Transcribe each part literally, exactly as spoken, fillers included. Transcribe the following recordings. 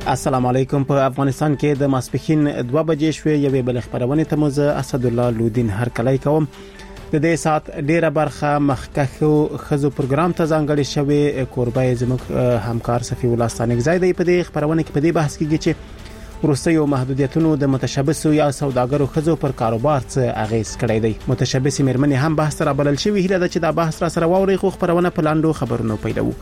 السلام علیکم. په افغانستان کې د ماسپښین دوه بجې شوې یوې بل خبرونه ته مو زه اسد الله لودین هرکلی کوم. د دې سات ډیره برخه مخکخو خزو پروګرام ته ځانګړې شوې. کوربای زموږ همکار صفی الله ستانګزای دی په دې خبرونه کې په دې بحث کې چې روسي او محدودیتونو د متشبثو یا سوداګرو خزو پر کاروبار څه اغیز کړی دی. متشبث میرمنې هم بحث را بلل شوی. هیله ده چې دا بحث را سره واوري خو خبرونه په لاندو خبرونو پیلو.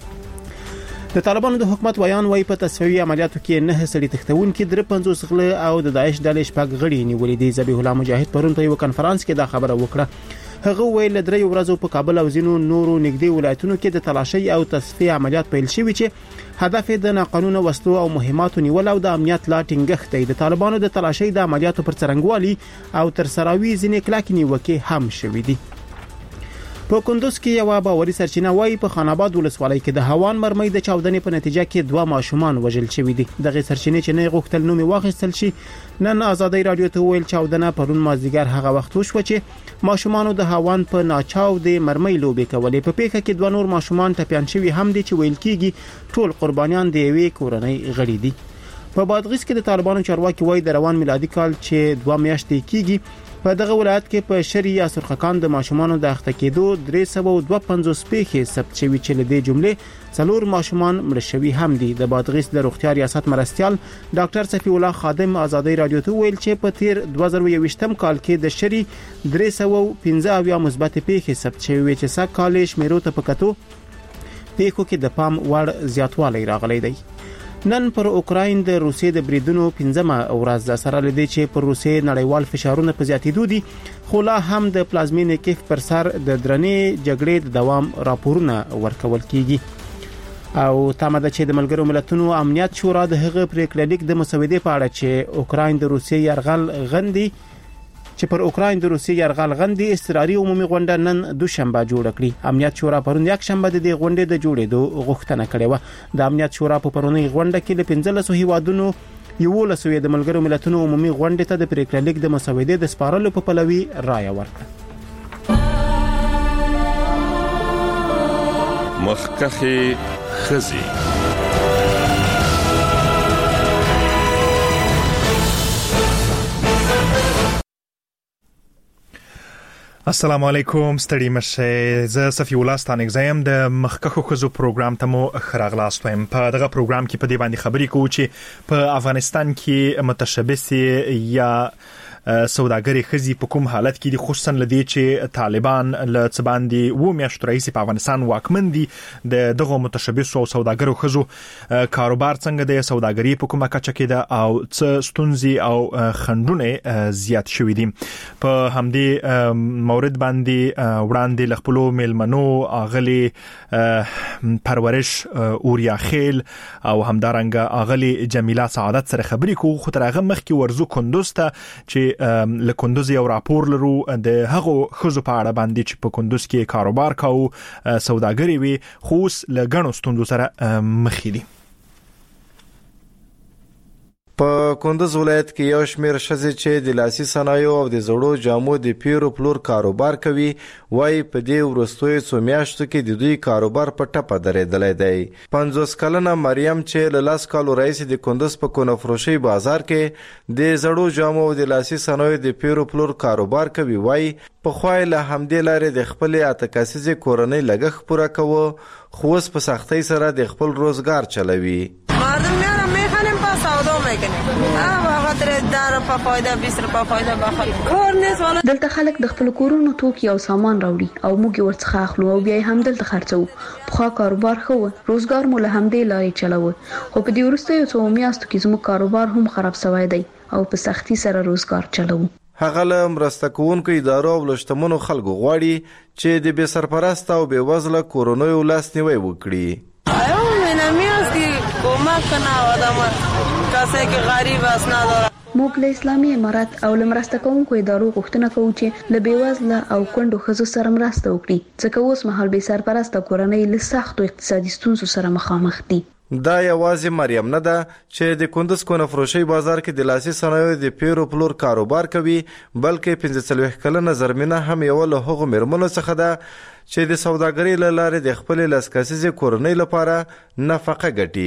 د طالبانو د حکومت ویان وايي په تصفیوي عملیاتو کې نه سړي تختون کې در پنځوس غله او د داعش ډلې شپږ غړي نیولې دي. ذبیح الله مجاهد پرون په یو کانفرنس کې دا خبره وکړه. هغه ویل درې ورځې په کابل او زینو نورو نږدې ولایتونو کې د تلاشي او تصفیه عملیات پیل شوي چې هدف د ناقانونه وسلو او مهماتو نیول او د امنیت لا ټینګښت دی. د طالبانو د تلاشي د عملیاتو پر څرنګوالي او تر سراوي ځینې کلاک نیوکه هم شوې دي. په کندوز کې یو باوري سرچینه وايي په خان آباد ولسوالۍ کې د هوان مرمۍ د چاودنې په نتیجه کې دوه ماشومان وژل شوي دي. دغه سرچینه چې نه غوښتل نوم واخیستل شي نن آزادۍ رادیو ته ویل چاودنه پرون مازدیګر هغه وخت وشو چې ماشومان د هوان په ناچاو د مرمۍ لوبې کولې. په پیښه کې دوه نور ماشومان ټپيان شوي هم دي چې ویل کېږي ټول قربانیان د یوې کورنۍ غړي دي. په بادغیس کې د طالبانو چارواکي وایي د روان میلادي کال چې دوه میاشتې کېږي په دغه ولایت کې په شری یا سرخکان د ماشومانو د اخته کېدو درې سوه او دوه پنځوس پیښې ثبت شوي چې له دې جملې څلور ماشومان مړه شوي هم دي. د بادغیس د روغتیا ریاست مرستیال ډاکټر صفی الله خادم آزادۍ رادیو ته ویل چې په تیر دوه زره یو ویشتم کال کې د شری درې سوه او پنځه اویا مثبت پیښې ثبت شوي چې سږ کال شمیرو ته په کتو پیښو کې د پام وړ زیاتوالی راغلی دی. نن پر اوکراین د روسیې د بریدونو پنځمه ورځ ده سره لدی چې پر روسیې نړیوال فشارونه په زیاتېدو دي خو لا هم د پلازمینې کیف پر سر د درنې جګړې د دوام راپورونه ورکول کیږي. او تمه ده چې د ملګرو ملتونو امنیت شورا د هغه پریکړه لیک د مسودې په اړه چې اوکراین د روسیې یرغل غندي چې پر اوکراین د روسیې یرغل غندي استراري عمومي غونډه نن دوشنبه جوړ کړي. امنیت شورا پرون یک شنبه د دې غونډې د جوړېدو غوښتنه کړې و. د امنیت شورا په پرونی غونډه کې له پنځلسو هیوادونو یولسو د ملګرو ملتونو عمومي غونډې ته د پریکړه لیک د مسودې د سپارلو په پلوي رایه ورکړه. مخکخي خزي السلام علیکم. ستړي مشه. زه صفی الله ستانګزایم د مخکخو خزو پروګرام ته مو خراغلاس وایم. په دغه پروګرام کې په دې باندې خبرې کوو چې په افغانستان کې متشبث یا سوداګری خزي په کوم حالت کې دي، خصوصا لدی چې طالبان له څباندي و میاشتو رئیس په افغانستان واکمن دي. د دغه متشبث او سوداګرو خزو کاروبار څنګه د سوداګری په کومه کچه کې ده او څه ستونزې او خندونه زیات شوې دي. په همدې مورد باندې وړاندې لخپلو میلمنو اغلی پرورش اوریا خیل او همدارنګه اغلی جمیله سعادت سره خبرې کوو. خو تر هغه مخکې ورزو کندوز ته چې له کندوز یو راپور لرو د هغو خزو په اړه باندې چې په کندوز کې کاروبار کاوه سوداګري وي خو له غنو ستوندو سره مخ دي. په کندوز ولایت کې یو شمېر ښځې چې د لاسي صنایعو او د زړو جامو د پیرو پلور کاروبار کوي وایي په دې وروستیو څو میاشتو کې د دوی کاروبار په ټپه درېدلی دی. پنځوس کلنه مریم چې له لس کالو راهیسې د کندوز په کونفروشۍ بازار کې د زړو جامو او د لاسي صنایعو د پیرو پلور کاروبار کوي وایي پخوا یې له همدې لارې د خپلې اته کسیزې کورنۍ لګښت پوره کوه خو اوس په سختۍ سره د خپل روزګار چلوي. دلته خلک د خپل کورونو توکي او سامان راوړي او موږ ورڅخه اخلو او بیا هم دلته خرڅو. پخوا کاروبار خو روزګار مو له همدې لارې چلوه خو په دې وروستیو څو میاشتو کې زموږ کاروبار هم خراب شوی دی او په سختۍ سره روزګار چلوو. هغه له مرسته کوونکو ادارو او لشتمنو خلکو غواړي چې د بې سرپرسته او بې وزله کورنیو لاسنیوی وکړي. موږ له اسلامي امارات او له مرسته کوونکو ادارو غوښتنه کوو چې له بېوزله او کونډو ښځو سره مرسته وکړي ځکه اوس مهال بې سرپرسته کورنۍ له سختو اقتصادي ستونزو سره مخامخ دي. دا یوازې مریم نه ده چې د کندوز کونفروشۍ بازار کې د لاسي صنایعو د پیرو پلور کاروبار کوي بلکې پنځه څلوېښت کلنه زرمینه هم یوه له هغو میرمنو څخه ده چې د سوداګرۍ له لارې د خپلې لس کسیزې کورنۍ لپاره نفقه ګټي.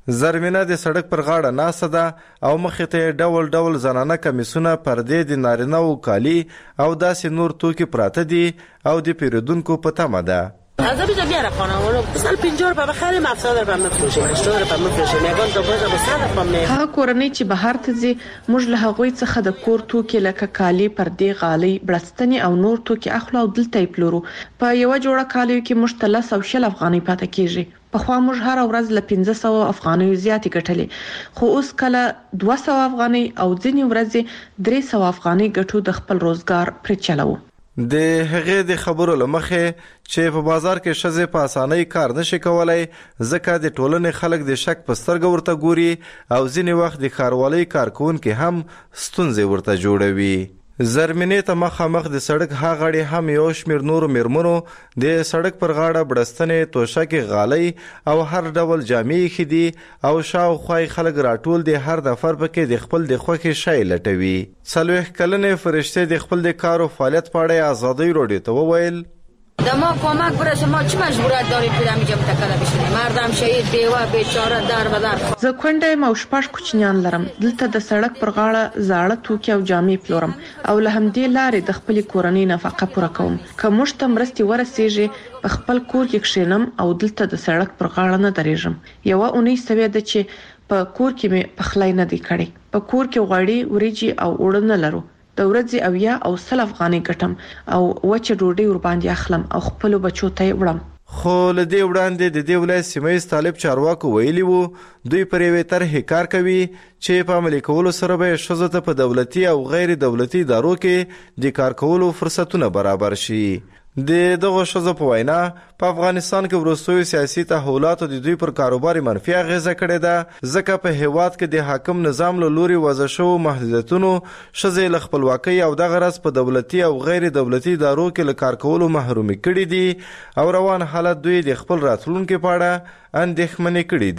زرمینه د سړک پر غاړه ناسته ده او مخې ته ډول ډول زنانه کمیسونه، پردې د نارینه او کالی او داسې نور توکي پراته دي او د پیرودونکو په تمه ده. از اینجا میاره خانواده مثلا پنجاه روپیه بخریم هفتاد روپیه میفروشیم، هشتاد روپیه میفروشیم، یگان دو بازه به صد روپیه می هغه کورنۍ چې بهر ته ځي موږ له هغوی څخه د کور توکي لکه کالی، پردې، غالۍ، بړستنې او نور توکي اخلو او دلته یې پلورو. په یو جوړه کالیو کې موږ ته لس او شل افغانۍ پاتې کیږي. پخوا موږ هر ورځ له پنځه سوه افغانۍ زیاتې ګټلې، خو اوس کله دوه سوه افغانۍ او ځینې ورځې درې سوه افغانۍ ګټو د خپل روزګار پرې چلوو. د هغې د خبرو لمخې چې په بازار کې ښځې په اسانۍ کار نشي کولای، ځکه د ټولنې خلک د شک په سترګه ورته ګوري او ځینې وخت د ښاروالۍ کارکوونکي هم ستونزې ورته جوړوي. زرمینې ته مخامخ د سړک هاغړې هم یو شمېر نورو میرمنو د سړک پر غاړه بړستنې، توشکې، غالۍ او هر ډول جامې ایښي دي او شاوخوا خلک راټول دي، هر نفر پکې د خپل د خوښې شی لټوي. څلوېښت کلنې فرشتې د خپل د کار او فعالیت په اړه ازادۍ راډیو ته وویل: د ما کمک برسه، ما چه مجبوریت داریم که اینجا متکله بشیم؟ مردم شهید، بیوه، بیچاره، در به در. زه کونډه یم او شپږ کوچنیان لرم. دلته د سړک پر غاړه زاړه توکي او جامې پلورم او له همدې لارې د خپلې کورنۍ نفقه پوره کوم. که موږ ته مرستې ورسیږي په خپل کور کې کښېنم او دلته د سړک پر غاړه نه درېږم. یوه اونۍ سوې ده چې په کور کې مې پخلی نه دی کړی. په کور کې غوړي، وریجې او اوړه نه لرو. د ورځې اویا او سل افغانۍ ګټم او وچه ډوډۍ ورباندې اخلم او خپل بچو ته یې وړم. خو له دې وړاندې د دې ولایت سیمه ییز طالب چارواکو ویلي وو دوی پر یوې طرحې کار کوي چې په عملي کولو سره به ښځو ته په دولتي او غیر دولتي ادارو کې د کار کولو فرصتونه برابر شي. د دغه ښځو په وینا په افغانستان کې وروستیو سیاسي تحولاتو د دوی پر کاروبار منفي اغیزه کړې ده، ځکه په هیواد کې د حاکم نظام له لوري وضع شوو محدودیتونو ښځې له خپلواکۍ او دغه راز په دولتي او غیر دولتي ادارو کې له کار کولو محرومي کړي دي او روان حالت دوی د خپل راتلونکي په اړه اندېښمنې کړي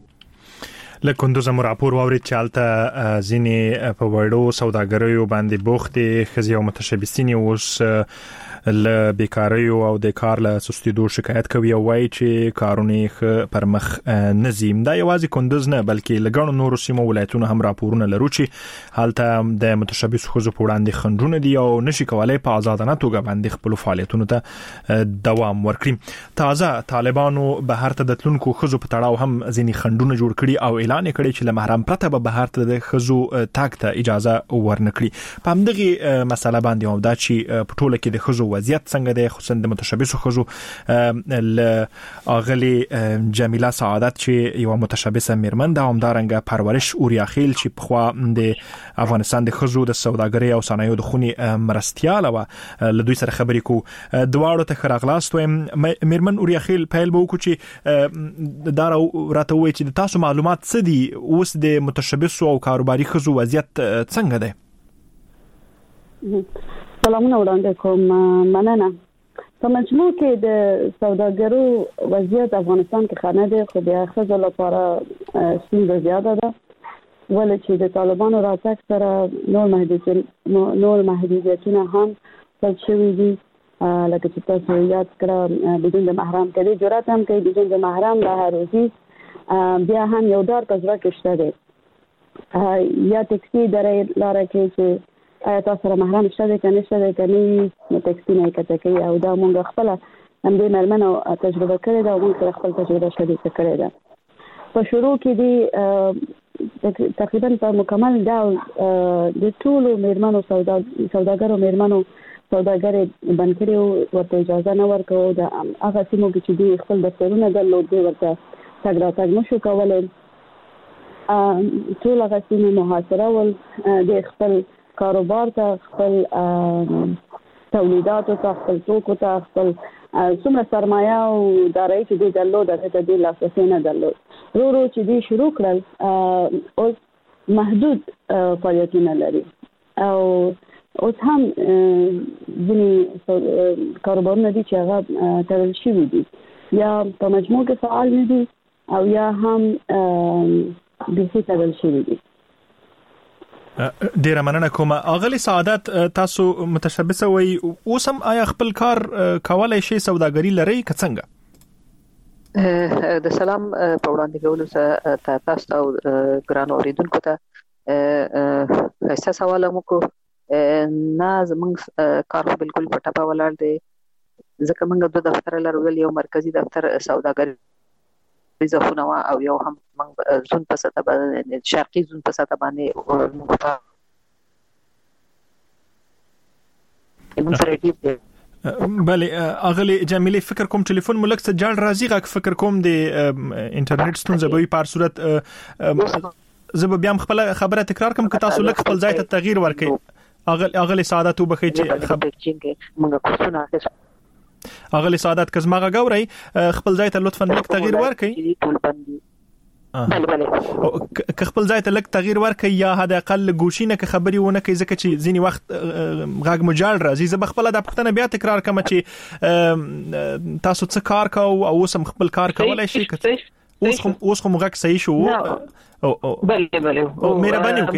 دي. له کندوز مو راپور واورید چې هلته ځینې په وړو سوداګریو باندې بوخت دي، ښځې او متشبثین اوس له بیکارۍ او د کار له سستیدو شکایت کوي او وایي چې کارونه پر مخ نه ځي. دا یوازې کندوز نه بلکې له ګڼو نورو سیمو ولایتونو هم راپورونه لرو چې هلته د متشبث ښځو په وړاندې خنډونه دي او نشي کولای په آزادانه توګه باندې خپل فعالیتونو ته دوام ورکړي. تازه طالبانو بهر ته د تلونکو ښځو په تړاو هم ځینې خنډونه جوړ کړي او اعلان کړي چې له محرم پرته به بهر ته د ښځو تګ ته اجازه ورنکړي. په همدغه مسله باندې هم دا چې په ټوله کې د ښځو وضعیت څنګه دی، خصوصا د متشبثو ښځو ل اغلی جمیله سعادت چې یو متشبثه میرمن ده، همدارنګه پرورش اوریاخیل چې په خوا د افغانستان د ښځو د سوداګرۍ او صنایعو د خونې مرستیاله و، له دوی سره خبرې کو. دواړو ته ښه راغلاست وایم. میرمن اوریاخیل پیل به وکړو چې دا راته ووایي چې د تاسو معلومات څه دي، اوس د متشبثو او کاروباري ښځو وضعیت څنګه دی؟ سلامونه وړاندې کوم. مننه. په مجموع کې د سوداګرو وضعیت افغانستان کې ښه نه دی، خو د ښځو لپاره ستونزه زیاته ده، ولې چې د طالبانو راتګ سره نور محدودیتونه نور محدودیتونه هم پل شوي دي، لکه چې تاسو یاد کړه بدون د محرم کوي، جرأت هم کوي بدون د محرم له هروزي. بیا هم یو ډار کزړه کې شته دی، یا ټکسي درې لاره کې چې آیا تاسو سره محرم شته دی که نشته دی که نه، نو ټکسي نه یې کته کوي او دا مونږ خپله همدې مېرمنو تجربه کړې ده او مونږ سره خپل تجربه شریکه کړې ده. په شروع کې دي تقریبا په مکمل ډول د ټولو مېرمنو سوداګرو مېرمنو سوداګرۍ بند کړي، ورته اجازه نه ورکوو. د هغه سیمو کې چې دوی خپل دفترونه درلود دوی ورته تګ راتګ نشو کولی. ټول هغه سیمې محاصره ول، د خپل کاروبار ته، خپل تولیداتو ته، خپل توکو ته، خپل څومره سرمایه او دارایي چې دوی درلود هغې ته دوی لاسرسی نه درلود. ورو ورو چې دوی شروع کړل اوس محدود فعالیتونه لري او اوس هم ځینې کاروبارونه دي چې هغه تړل شوي دي، یا په مجموع کې فعال نه دي او یا هم بیخي تړل شوي دي. ډیره مننه کوم. اغلی سعادت، تاسو متشبثه وي، اوس هم آیا خپل کار کولای شي، سوداګري لري که څنګه؟ د سلام په وړاندې کولو سره تاسو او ګران اوریدونکو ته ښه سوال مو کو نه زموږ کار بالکل په ټاپه ولاړ دی ځکه موږ د دفتر لرو یو مرکزی دفتر سوداګري زفونه او یو هم موږ زون په ساته باندې شرقي زون په ساته باندې موږ په بله اغلی جمیلی فکر کوم ټلیفون ملک څه جړ راځي غږ فکر کوم د انټرنیټ ستونزه به په صورت زه به بیا خپل خبره تکرار کوم که تاسو لک خپل ځای ته تغییر ورکړئ اغلی اغلی سعادت وبخي چې اغلی سعادت کزماغه غوري خپل ځای ته لطفا لک تغییر ورکړئ بله بله که خپل ځای ته لک تغییر ورکړي یا حد اقل ګوشینه که خبري ونه کوي ځکه چې ځینی وخت غږ مجال راځي زه بخپل د پښتنه بیا تکرار کوم چې تاسو څه کار کوو او اوس هم خپل کار کولای شي اوس هم اوس هم غږ صحیح شو او بله بله مهرباني وکړئ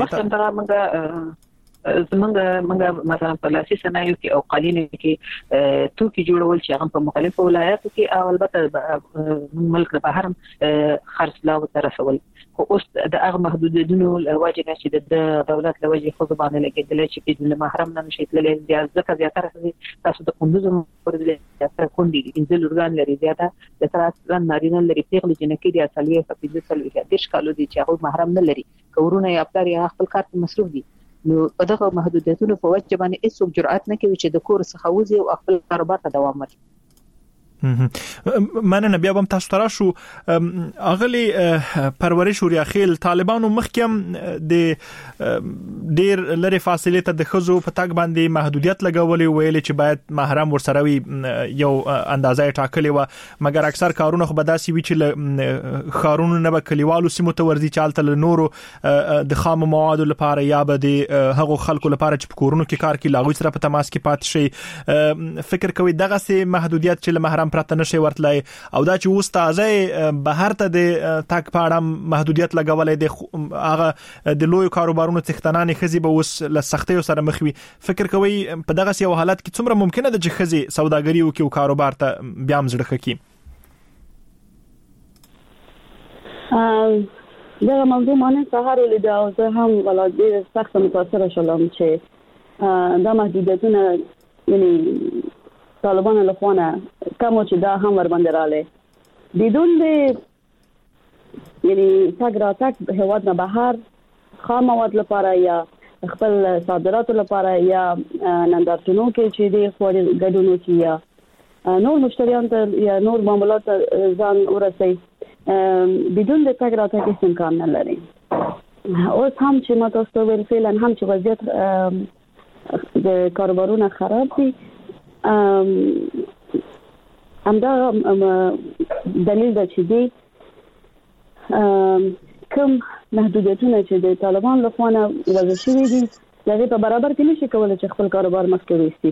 زمونږ موږ مثلا په لاسي صنایعو کې او قالینو کې توکي جوړول چې هغه په مختلفو ولایاتو کې او البته ملک په هرم خرڅلاو ته رسول خو اوس د هغه محدودیتونو لوجه چې د دولت لوجه خو باندې لګیدل چې د محرم نه نشي تللی بیا ځکه زیاتره تاسو د قندوز پر دې تاسو کوندي انځل ورغان لري زیاته د تراسن نارینه لري پیغلي جنکی د اصلي په دې سلوي کې د شکالو دي چې هغه محرم نه لري کورونه یې خپل یا خپل کار مصروف دي نو دغه محدودیتونو په وجه باندې هیڅ جرأت نه کوي چې د کور څخه وځي او خپل کاروبار ته دوام ورکړي مننه بیا هم تاسو ترا شو اغلی پرورش وریا خیل طالبانو مخکم د ډیر لری فاصله ته د خزو په تاګ باندې محدودیت لګولې ویل چې باید محرم ورسروي یو اندازې ټاکلې و مګر اکثر کارونه خو بداسي وی چې خارونو نه بکلیوالو سیمو ته ورځي چالت له نورو د خام مواد لپاره یا به د هغو خلکو لپاره چې په کورونو کې کار کوي لاغوي سره په تماس کې پات شي فکر کوي دغه سي محدودیت چې محرم پرته نشي ورتلای او دا چې اوس تازه بهر ته د تاک پاړم محدودیت لګولې د هغه د لوی کاروبارونو څښتنانې خزي به اوس له سختیو سره مخ وي فکر کوي په دغه یو حالت کې څومره ممکنه ده چې خزي سوداګري وکي او کاروبار ته بیا هم زړه خکې دغه موضوع مانه سهار ولید او زه هم ولادي سخت متاثر شوم چې دا محدودیتونه یعنی طالبان له خوانه کوم چې دا هم ور باندې رااله بدون د یعنی څنګه تک هواد نه بهر خام مواد لپاره یا خپل صادرات لپاره یا نندارتونو کې چې د خوري ګډونو کې یا نور مشتریان ته یا نور معاملات ځان ورسي بدون د څنګه تک هیڅ امکان نه لري اوس هم چې ما تاسو ویل فعلا هم چې وضعیت د کاروبارونو خراب دي همدا دلیل ده چې دی کوم محدودیتونه چې د طالبان له خوا وضع شوي دي هغه په برابر کې نشي کولای چې خپل کاروبار مخکې وړي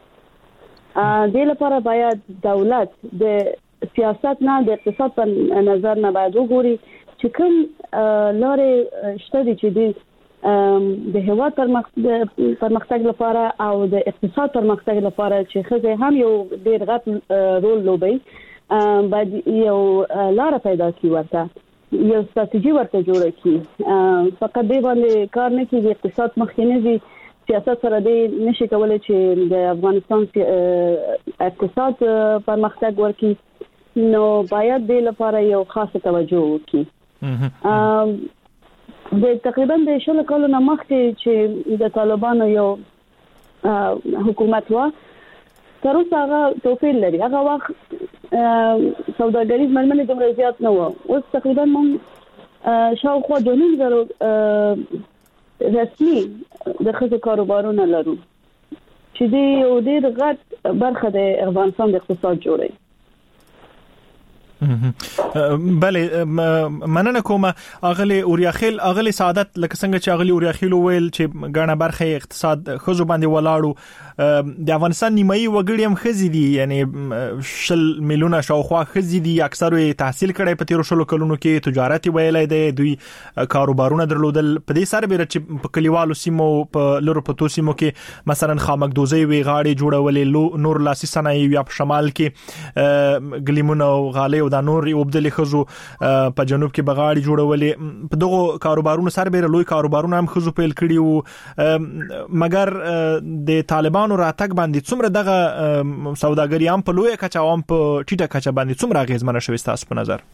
د لپاره باید دولت د سیاست نه د اقتصاد په نظر نه باید وګوري چې کوم لارې شته دي چې دی د هیواد پرمختګ لپاره او د اقتصاد پرمختګ لپاره چې خزه هم یو ډیر غټ رول لوبي باید یو لار پیدا کی ورته یو ستراتیژي ورته جوړه کی فقط دی باندې کار نه کیږي اقتصاد مخکې نه دي سیاست سره دی نشي کولای چې د افغانستان اقتصاد پرمختګ ورکړي نو باید د لپاره یو خاصه توجه وکړي د تقریبا د شل کلونو نه مخکې چې د طالبانو یو حکومت و تر اوسه هغه توفیر لري هغه وخت سوداګریز ملمنې دومره زیات نه و اوس تقریبا مون شاوخوا دوه نیم زره رسمي د خزو کاروبارونه لرو چې د یو ډېر غټ برخه د افغانستان د اقتصاد جوړوي بله مننه کوم اغلی اوریاخیل اغلی سعادت لکه څنګه چې اغلی اوریاخیل ویل چې غاڼه برخه اقتصاد خزو باندې ولاړو د افغانستان نیمایي وګړي هم خزي دي، یعنی شل میلیونه شاوخوا خزي دي، اکثره تحصیل کړي په تیر شلو کلونو کې، تجارت ویلای دی، دوی کاروبارونه درلودل. په دې سره به چې په کلیوالو سیمو په لورو په تو سیمو کې مثلا خامکدوزي وی غاړي جوړولې، نور لاسي صنایع یا په شمال کې ګلیمونه او غالۍ او د نور وبدل خزو په جنوب کې بغاړي جوړولې. په دغه کاروبارونو سره به لوی کاروبارونه هم خزو پیل کړي وو، مګر د طالبانو راتګ باندې څومره دغه سوداګري هم په لوی کچا هم په ټیټه کچا باندې څومره غیزمنه شوي تاسو په نظر؟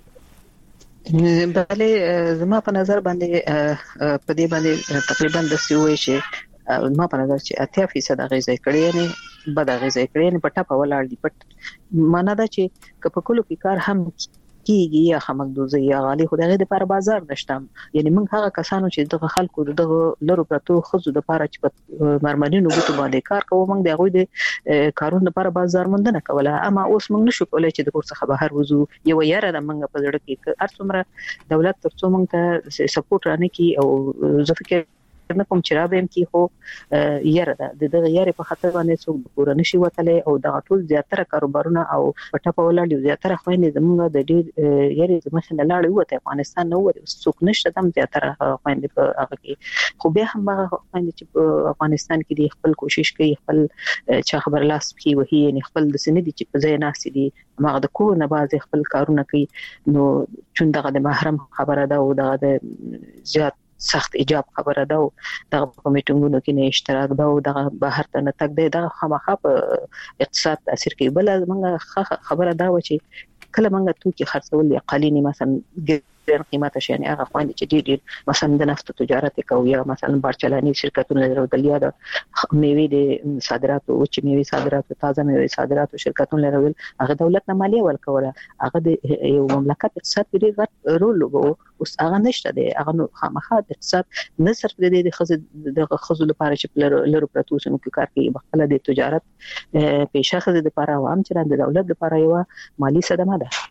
بله زما په نظر باندې په دې باندې تقریبا د سیوي شي ما په نظر چې اتیا فیصد غیزه کړي نه بد غیزه کړي نه پټه په ولاړ دي. پټ معنا دا چې کپکلو کې کار هم کیږي یا خامکدوزي یا غالي خدای د پر بازار نشته. یعنی موږ هغه کسانو چې دغه خلکو دغه لرو پرتو خزو د لپاره چې په مرمنینو بوتو باندې کار کوو، موږ د غوي د کارونو لپاره بازار موندنه کوله. اما اوس موږ نشو کولای چې د کور څخه بهر وځو. یو یاره د موږ په ځړ کې هر څومره دولت ترڅو موږ ته سپورټ رانه کی او زه فکر نه کوم چې را به کې خو یاره ده د یاره په خاطر باندې څوک پوره نشي وتلې او د ټول زیاتره کاروبارونه او پټه په ولاړ زیاتره خويندې زموږ د ډېر یاره د مخه نه لاړې وته افغانستان نو ور څوک نشته دم زیاتره خويندې په هغه کې. خو بیا هم هغه خويندې چې په افغانستان کې د خپل کوشش کوي، خپل چا خبر لاس کی وهي، یعنی خپل د سندې چې په ځای ناس دي هغه د کور نه باز خپل کارونه کوي. نو چون دغه د محرم خبره ده او دغه د زیات سخت ایجاب خبره ده او د کمیټونو کې نه اشتراک ده او د بهر ته نه تک ده خامخا په اقتصاد تاثیر کوي. بل موږ خبره ده چې کله موږ توکي خرڅول یا قالینی مثلا ډېر قیمته شي، یعنی هغه خوندې چې ډېر ډېر مثلا د نفت تجارت کوي یا مثلا بارچلانی شرکتونه لرل یا د میوې د صادراتو او چې میوې صادراتو تازه میوې صادراتو شرکتونه لرل، هغه دولت نه مالیه ورکوله. هغه د یو مملکت اقتصاد کې ډېر رول لوبو. اوس هغه نشته دی. هغه خامخا د اقتصاد نه صرف د خزو د خزو لپاره چې لرو پرتو سم کې کار کوي، بخله د تجارت پیشه خزو لپاره او هم چې د دولت لپاره یو مالی صدمه ده.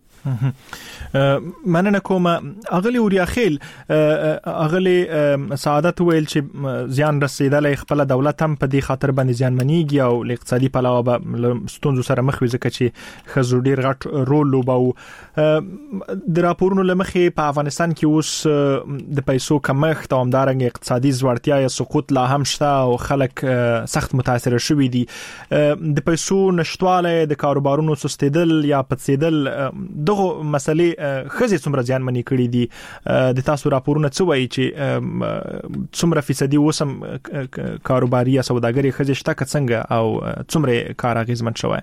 مننه کوم. اغلی اوریا خیل اغلی سعادت ویل چې زیان رسیدلې خپل دولت هم په دې خاطر باندې زیان منیږي او اقتصادي پلاوه به ستونزو سره مخ وي، ځکه چې خزو ډیر غټ رول لوباو. د راپورونو لمخې په افغانستان کې اوس د پیسو کمښت او همدارنګ اقتصادي ځوړتیا یا سقوط لا هم شته او خلک سخت متاثر شوي دي. د پیسو نشټواله، د کاروبارونو سستیدل یا پڅیدل، دغه مسلې خزي څومره ځان منی کړی دي؟ د تاسو راپورونه څه وایي چې څومره فیصدي وسم کاروباري یا سوداګري خزي شته که څنګه او څومره کار اغیزمن شوی؟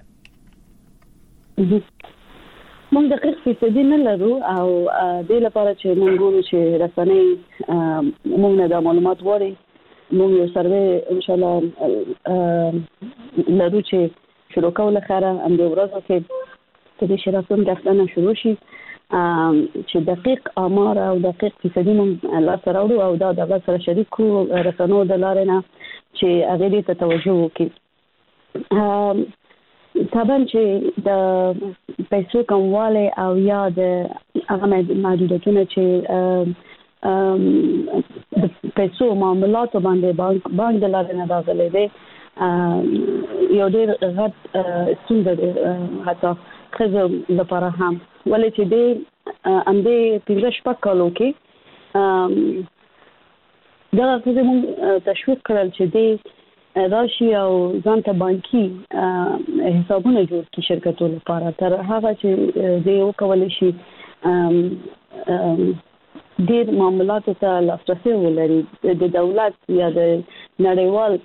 موږ دقیق فیصدي نه لرو او د لپاره چې موږ ګورو چې رسنۍ موږ نه د معلومات غواړي. موږ یو سروې ان شاء الله لرو چې شروع کوله خره هم د ورځو کې د شرافون دفترونه شروع شي چې دقیق آمار او دقیق فیصدي موږ لا سره وړو او دا د سره شریکو رسنو د لارې نه چې هغه دې ته توجه وکړي. طبعا چې د پیسو کمواله او یا د هغه محدودیتونه چې د پیسو معاملات باندې بانک بانک د لارې نه راغلي دي یو ډېر غټ ستونزه ده حتی خزو لپاره هم. ولې چې د ام دې پنځه شپږ کالو کې دا خزو موږ تشویق کړل چې د راشي او ځان ته بانکي حسابونه جوړ کړي شرکتونو لپاره، تر هغه چې د یو کولای شي ډېر معاملاتو ته لاسرسي ولري. د دولت یا د نړیوال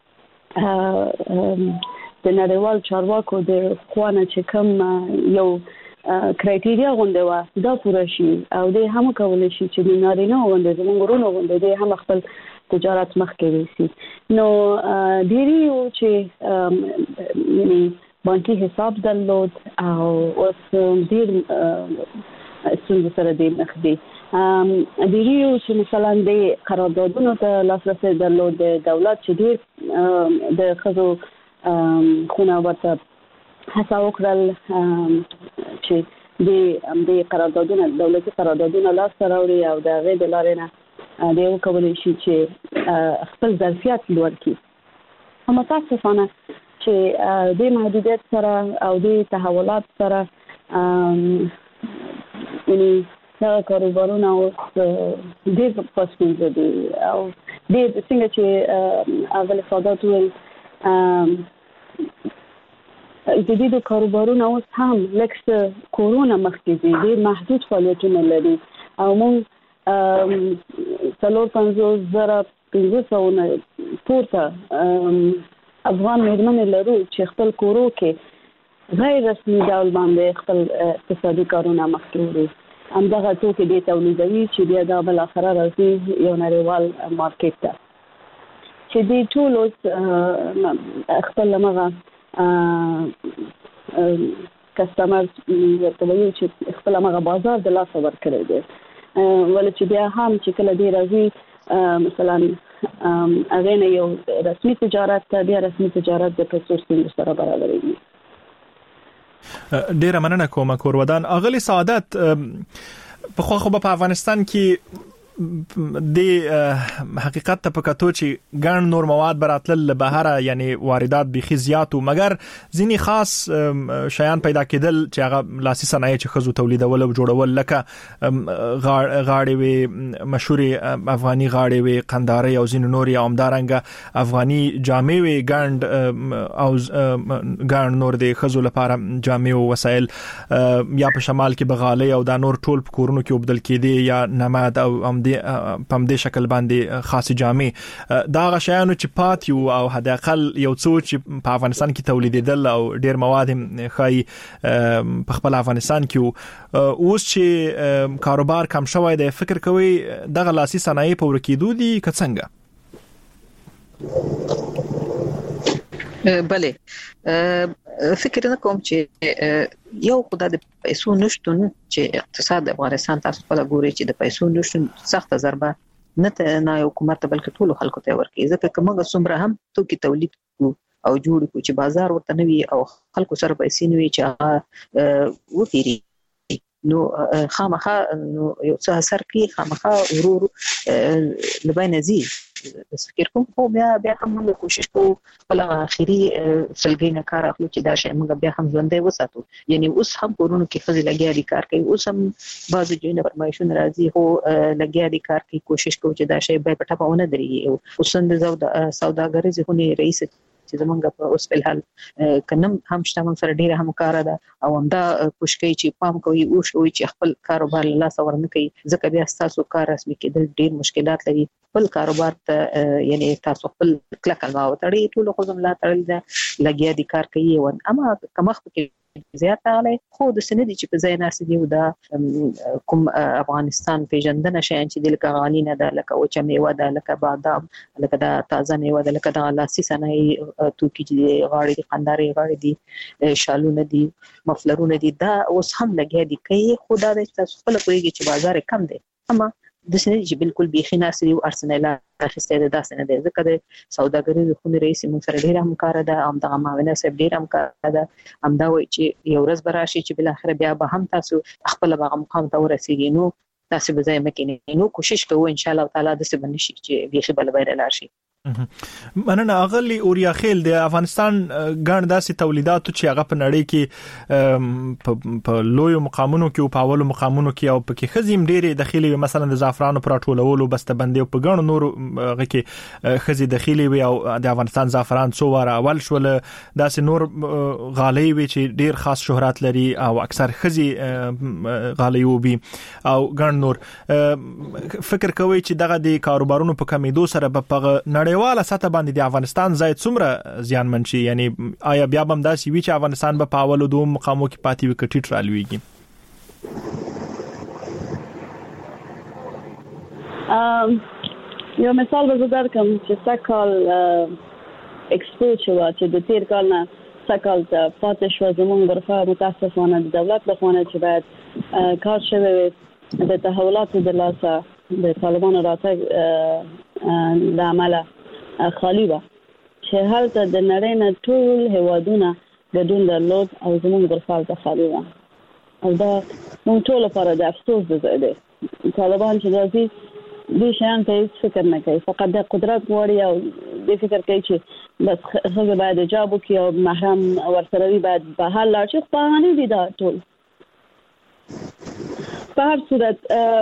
د نړیوال چارواکو د خوانه چې کوم یو کرایټیریا غونډه و دا پوره شي او د هم کولای شي چې د نارینه غونډه زموږ ورونو غونډه د هم خپل تجارت مخکې وسی. نو ډیری او چې یعنی بانکي حساب درلود او اوس ډیر څنګه سره د مخدي ډیری او چې مثلا د قراردادونو ته لاسرسي درلود د دولت چې ډیر د خزو خونه ورته هڅه وکړل چې د د قراردادونو دولتي قراردادونو لاسته راوړي او د هغې د لارې نه د یو کولی شي چې خپل ظرفیت لوړ کړي. متاسفانه چې د محدودیت سره او د تحولات سره یعنی دا کاروبارونه او ډېر پاسپینځ دي او ډېر څنګه چې اول سادات ویل جديد کاروبارونه اوس هم لکه کورونا مخکې دي ډېر محدود فعالیتونه لري او موږ څلور پنځوس زره پنځه سوه پورته افغان میرمنې لرو چې خپل کورو کې غیر رسمي ډول باندې خپل اقتصادي کارونه مخکې وړي همدغه توکي دې تولیدوي چې بیا دا بل اخره راځي یو نړیوال مارکیټ ته چې دې ټول اوس خپل لمغه کسټمر ورته وایي چې خپل لمغه بازار د لاس ورکړي دي ولې چې بیا هم چې کله دې راځي مثلا هغه نه یو رسمي تجارت ته بیا رسمي تجارت د پیسو ستونزې سره برابرېږي. ډیره مننه کوم کورودان. اغلی سعادت په خو خو په افغانستان کې د حقیقت ته پکاتو چې ګڼ نور مواد براتل له بهره یعنی واردات بيخي زیاتو مګر ځینی خاص شیان پیدا کېدل چې هغه لاسي صنایع چې خزو تولیدول او جوړول لکه غاړې وي مشهوري افغاني غاړې وي قنداري او ځینو نور یا عمدارنګ افغاني جامې وي ګاند او ګاند نور د خزو لپاره جامې او وسایل یا په شمال کې بغالي او د نور ټول کورونو کې وبدل کېدي یا نماد او په دې شکل باندې خاصه جامې دا غشیانو چې پات یو او حد اقل یو څو چې په افغانستان کې تولیدېدل او ډیر مواد خای په خپل افغانستان کې اوس چې کاروبار کم شوی دی فکر کوي دغه لاسي صنایع په ورکیدو دي که څنګه؟ بله فکر نه کوم چې یو خدای د پیسو نشټون چې اقتصاد افغانستان تاسو په لګوري چې د پیسو نشټون سخت ضربه نه ته نه حکومت بلکې ټول خلکو ته ورکړي ځکه کومه څومره هم توکي تولید کو او جوړ کو چې بازار ورته نوي او خلکو سره پیسې نوي چې وفيري نو خامخا نو یو څه اثر کوي خامخا ورور لبین زی فکر کوم خو بیا بیا هم موږ کوشش کوو بل اخیری سلګي نه کار اخلو چې دا شی موږ بیا هم ژوندۍ وساتو یعنی اوس هم کورونو کې خزي لګیا دي کار کوي اوس هم بعض جنونه فرمایشونه راځي هو لګیا دي کار کوي کوشش کوو چې دا شی به پټه پونه دري اوس د سوداګرۍ ځونه رئیس چې زمونږ په اوس په حال کنم هم شته موږ سره ډیره همکار ده او همدا کوشش کوي چې پام کوي او شوي چې خپل کاروبار له لاس ورنه کوي ځکه بیا تاسو کار رسمي کېدل ډیر مشکلات لري خپل کاروبار ته یعنی تاسو خپل کلک ما وتړي ټول خو زم لا تړل ده لګیا دي کار کوي او اما کمخ کې زیات علی خو د سندې چې په ځای ناس دی او دا کوم افغانستان پیژندنه شي چې د لکغانینه ده لکه او چې میوه ده لکه بادام لکه دا تازه میوه ده لکه دا لاسي صنایع توکي چې غاړي دي قنداري غاړي دي شالونه دي مفلرونه دي دا اوس هم لګیا دي کوي خو دا د تاسو خپل کوي چې بازار کم دی اما د سندې چې بالکل بيخي ناس دی او ارسنال اخیسته ده داسې نه دی ځکه د سوداګرۍ د خونې رئیس موږ سره ډیر همکار ده هم د معاونت سره ډیر همکار ده هم دا وایي چې یو ورځ براشي چې بل اخر بیا به هم تاسو خپل به مقام ته ورسیږئ نو تاسو به ځای مکینې نو کوشش کوو ان شاء الله تعالی د څه بنشي چې بيخي بل بیر لاشي. مننه اغلی اوریا خیل د افغانستان ګڼ داسې تولیدات چې هغه په نړۍ کې په لوی مقامونو کې او په اولو مقامونو کې او په کې خزیم ډېری داخلي مثلا د زعفرانو پر ټولولو بسته‌بندي او په ګڼ نور هغه کې خزي داخلي وي او د افغانستان زعفران څو واره اول شول داسې نور غالي وي چې ډېر خاص شهرت لري او اکثر خزي غالي وي او ګڼ نور فکر کوي چې دغه د کاروبارونو په کمیدو سره په نړۍ والا ساته باندې د افغانستان ځای څومره زیانمن شي یعنی آیا بیا هم داسې وی چې افغانستان به په اولو دوه مقامو کې پاتې وي کټی ترالويږي؟ یو مثال به درکم چې سکال ایکسپو چې د تیر کال نه سکال ته پاتې شو زموږ برخه متاسفانه د دولت لخوا چې باید کار شوی د تحولاتو د لاسه د طالبانو راتګ د عمله خالی و چې هلته د نړۍ نه ټول هیوادونه ګډون درلود او زموږ برخه د خالی و او دا موږ ټول لپاره د افسوس ځای دی طالبان چې راځي دې شیان ته هیڅ فکر نه کوي فقط د قدرت غواړي او دې فکر کوي چې بس هغه باید حجاب وکړي او محرم ورسره وي، باید بهر لاړ شي. خو نه دي دا ټول. په هر صورت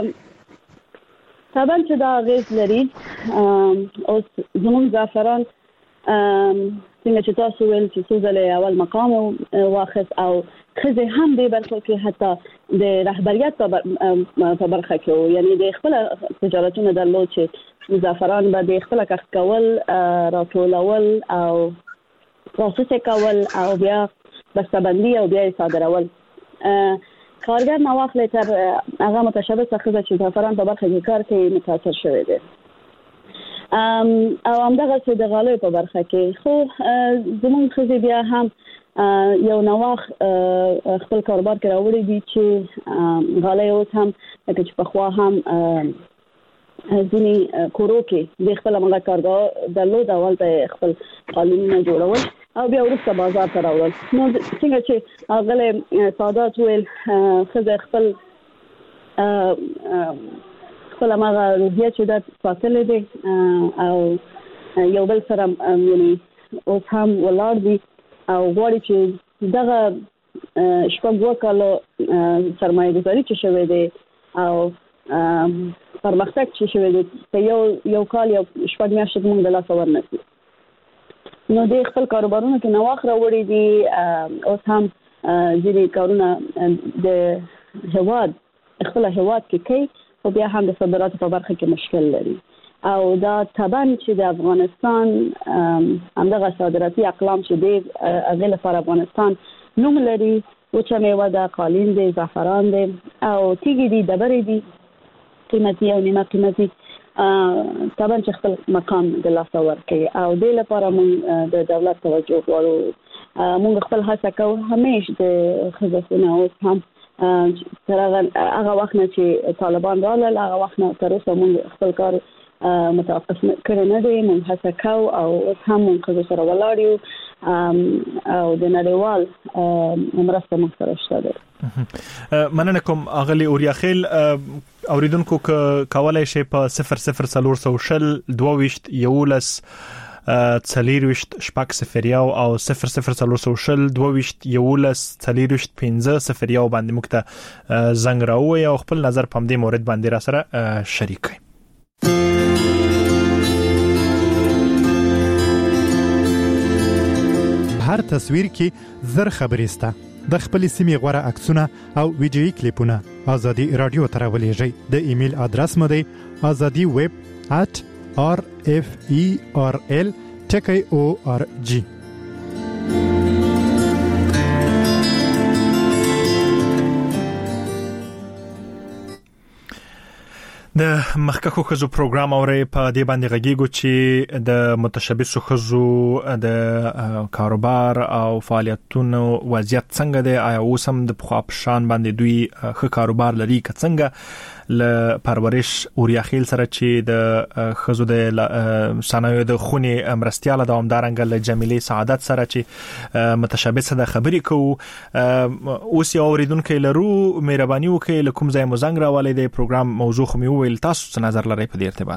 طبعا چې دا غیز لري. اوس زموږ زعفران څنګه چې تاسو ویل چې څو ځله اول مقام واخذ او خزه هم دې برخه کې حتی د رهبریت په برخه کې، یعنی د خپل تجارتونه درلود چې زعفران به د خپل کښت کول، راټولول او پروسس کول او بیا بسته‌بندي او بیا صادرول. کارګر نواخلې تر هغه متشابه څخه چې زعفران په برخه کې کار کوي متاثر شوی دی. او همدغه چې د غالۍ په برخه کې خو زمونږ خزي بیا هم یو نواخ خپل کاروبار کې راوړي دي چې غالۍ اوس هم لکه چې په خوا هم ځینې کورو کې د خپل مغه کارګر درلود، اول ته خپل قالینونه جوړول او بیا وروسته بازار ته راوړل. نو څنګه چې هغه سادات ویل خزه خپل خپل مغه روحیه چې د فاصله دي او یو بل سره یعنی اوس هم ولاړ دي او غواړي چې دغه شپږ وکاله سرمایه گذاري چې شوی دی او پرمختګ چې شوی دی په یو یو کال یو شپږ میاشتې موږ د لاس ورنسي. نو د خپل کاروبارونو کې نواخ راوړي دي. اوس هم ځینې کارونه د هواد خپل هواد کې کوي او بیا هم د صادراتو په برخه کې مشکل لري. او دا طبعا چې د افغانستان همدغه صادراتي اقلام چې دی هغه لپاره افغانستان نوم لري، وچه میوه ده، قالین دی، زعفران دی او تیږې دي، ډبرې دي، قیمتي او نیمه قیمتي. طبعا چې خپل مقام د لاسه ورکوي او دې لپاره موږ د دولت توجه غواړو. موږ خپل هڅه کوو همیش د ښځو اوس هم تر هغه وخت نه چې طالبان راغلل هغه وخت نه تر اوسه موږ خپل کار متوقف کړی نه دی. موږ هڅه کوو او اوس هم موږ ښځو سره ولاړ یو او د نړیوال مرسته موږ سره شته ده. مننه کوم اغلی اوریاخیل. اوریدونکو کولای شي په صفر صفر څلور سوه شل دوه ویشت یولس څلورویشت شپږ صفر یو او صفر صفر څلور سوه شل دوه ویشت یولس څلورویشت پنځه صفر یو باندې موږ ته زنګ راووي او خپل نظر په دې مورید باندې را سره شریک کړئ. هر تصویر کې زر خبرې سته. د خپل سیمې غوړه عکسونه او ویډیويي کلیپونه ازادي رادیو ته راولېږئ. د ایمیل ادرس مو دی azadi web at r f e r l ټکی او ار جی. د مخکخو خزو پروګرام اوري په دې باندې غږیږو چې د متشبث خزو د کاروبار او فعالیتونو وضعیت څنګه دی، آیا اوس هم د پخوا په شان باندې دوی ښه کاروبار لري که څنګه ل پرورش اوریاخیل سره چې د خزو د صنایعو د خونې مرستياله دوامدارنګ له جمیلې سعادت سره چې متشبث د خبرې کوو. اوس یو اوریدونکو لرو، مهرباني وکړئ له کوم ځای مو زنګ راولې د پروګرام موضوع خو مې وویل، تاسو څه نظر لرئ په دې ارتباط؟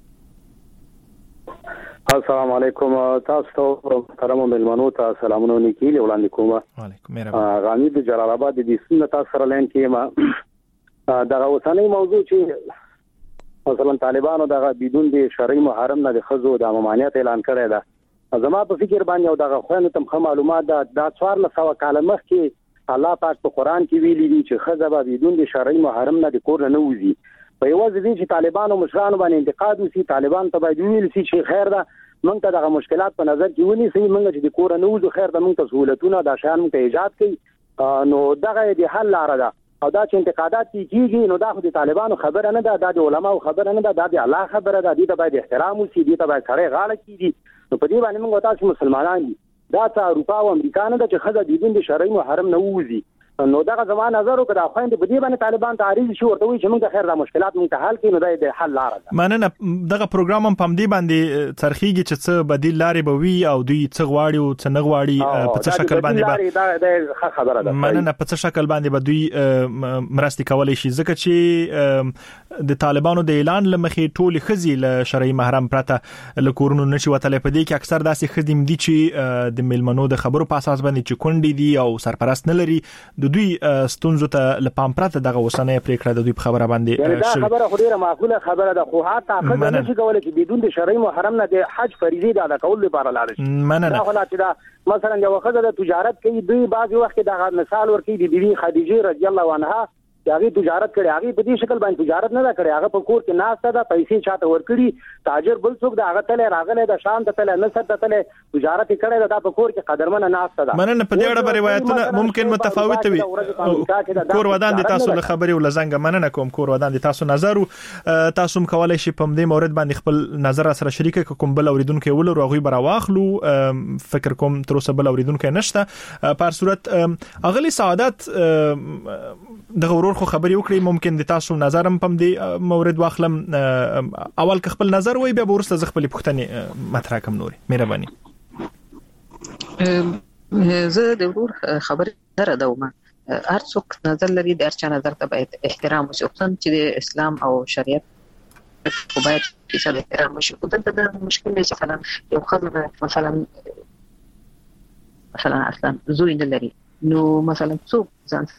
السلام علیکم. تاسو ته محترم ملمنو ته سلامونه نیکیل وړاندې کوم. وعلیکم مهرباني. غنی د جلال آباد د سنت تاسو سره لاین کې ما دغه اوسنۍ موضوع چې مثلا طالبانو دغه بدون د شرعي محرم نه د خزو د ممانعت اعلان کړی دا. زما په فکر باندې او دغه خوانو تم خه معلومات دا د څوار سو کال مخکې الله پاک په قران کې ویلي دي چې خزه به بدون د شرعي محرم نه د کور نه وځي. په یو ځای چې طالبانو مشرانو باندې انتقاد وسی، طالبان ته باید ویل شي چې خیر ده موږ ته دغه مشکلات په نظر کې ونیسي، موږ چې د کور نه وځو خیر ده موږ ته سہولتونه د شان موږ ته ایجاد کړي. نو دغه د حل لاره ده او دا چې انتقادات کیږي نو دا خو د طالبانو خبره نه ده، دا د علماو خبره نه ده، دا د الله خبره ده. دې ته باید احترام وشي، دې ته باید سره غاړه کیږي. نو په دې باندې موږ تاسو مسلمانان دي دا ته اروپا او امریکا نه ده چې خزه د دین د شرعي محرم نه وځي. نو دا زمانه نظر وکړه د خويند په دې باندې طالبان تعریض شو ورته وی چې موږ د خیر د مشکلات مونږ ته حل کړو نو د حل لار ده. مننه. دغه پروګرام هم پم دی باندې ترخیږي چې څه بدیل لارې به وي او دوی څه غواړي او څه نه غواړي په څه شکل باندې به دا خبره ده. مننه. په څه شکل باندې به دوی مرستي کولای شي ځکه چې د طالبانو د اعلان لمخې ټولي خزي له شرعي محرم پرته له کورونو نشي وتلې. په دې کې اکثر داسې خدیم دي چې د ملمنو د خبرو په اساس باندې چې کونډي دي او سرپرست نه لري د دوی ستونزو ته لپام پرته دغه وسنه پریکړه د دوی په خبره باندې دا خبره خو ډیره معقوله خبره ده خو حتی خدای نشي کولای چې بدون د شرعي محرم نه د حج فریضه ادا کول لپاره لاړ شي. مننه. دا خلاص دا مثلا یو خدای د تجارت کوي دوی بعضي وخت دا مثال ورکړي د بیبي خدیجه رضی الله عنها هغه تجارت کړي هغه په دې شکل باندې تجارت نه دا کړي هغه په کور کې ناشته ده پیسې چاته ورکړي تاجر بل څوک دا هغه تل راغله د شام ته تل نه ست تل تجارت کړي دا په کور کې قدرمنه ناشته ده. مننه. په دې اړه روایتونه ممکن متفاوت وي. کور ودان دي تاسو له خبري ول زنګ مننه کوم کور ودان دي تاسو نظر تاسو کولای شي په دې مورد باندې خپل نظر سره شریک کوم بل اوریدونکو ولر غوي براواخلو فکر کوم تر اوسه بل اوریدونکو نشته په صورت اغلی سعادت دغه خو خبري وکړي ممکن د تاسو نظر هم پم دی مورد واخلم اول که خپل نظر وي بیا ورسته ز خپل پښتني مطرح کوم نوري مهرباني. زه د ورور خبري سره دومه هر څوک نظر لري د هر چا نظر ته باید احترام وشي چې د اسلام او شریعت خو باید چې د احترام وشي. دا د مشکل نه مثلا یو خدای مثلا مثلا اصلا زوی نه لري نو مثلا څوک ځان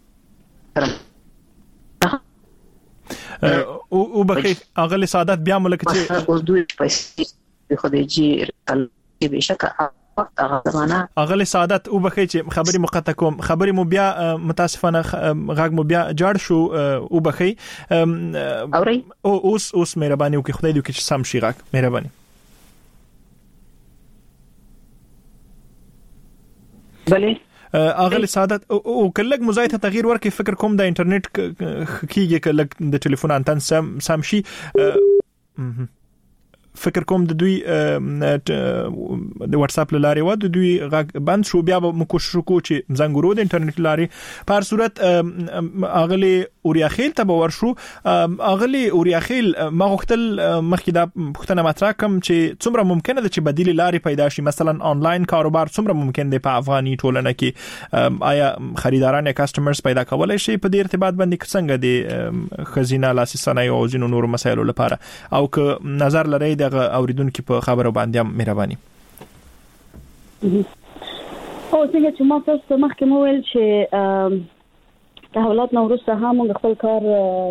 او بخي اغلی سعادت بیا ملک چې اوس دوی پیسې خو دې جیر کې بشکه وخت هغه زمانہ اغلی سعادت او بخي چې خبري مقطع کوم خبري مو بیا متاسفانه غاګ مو بیا جوړ شو او بخي اوري او اوس اوس مهرباني وکي خدای دې کې سم شي غاګ مهرباني. بله اغلی سعادت او کله مزایت تغییر ورکې فکر کوم د انټرنیټ کیږي کله د ټلیفون انتن سم سم شي فکر کوم د دوی د واتس اپ لاري و د دوی غږ بند شو بیا به کوشش وکړو چې زنګورو د انټرنیټ لاري په هر صورت اغلی اورياخیل ته باور شو اغلی اورياخیل ما غوښتل مخکې دا پښتنه مطرح کوم چې څومره ممکنه ده چې بدیل لاري پیدا شي مثلا آنلاین کاروبار څومره ممکن دی په افغاني ټولنه کې آیا خریداران یا کسٹمرز پیدا کولای شي په دې ارتباط باندې څنګه دی خزینه لاسي صنایع او ځینو نور مسایلو لپاره او که نظر لري دغه اوریدونکو په خبرو باندې مهرباني. او څنګه چې ما تاسو مخکې مو ویل چې تحولات نو وروسته هم خپل کار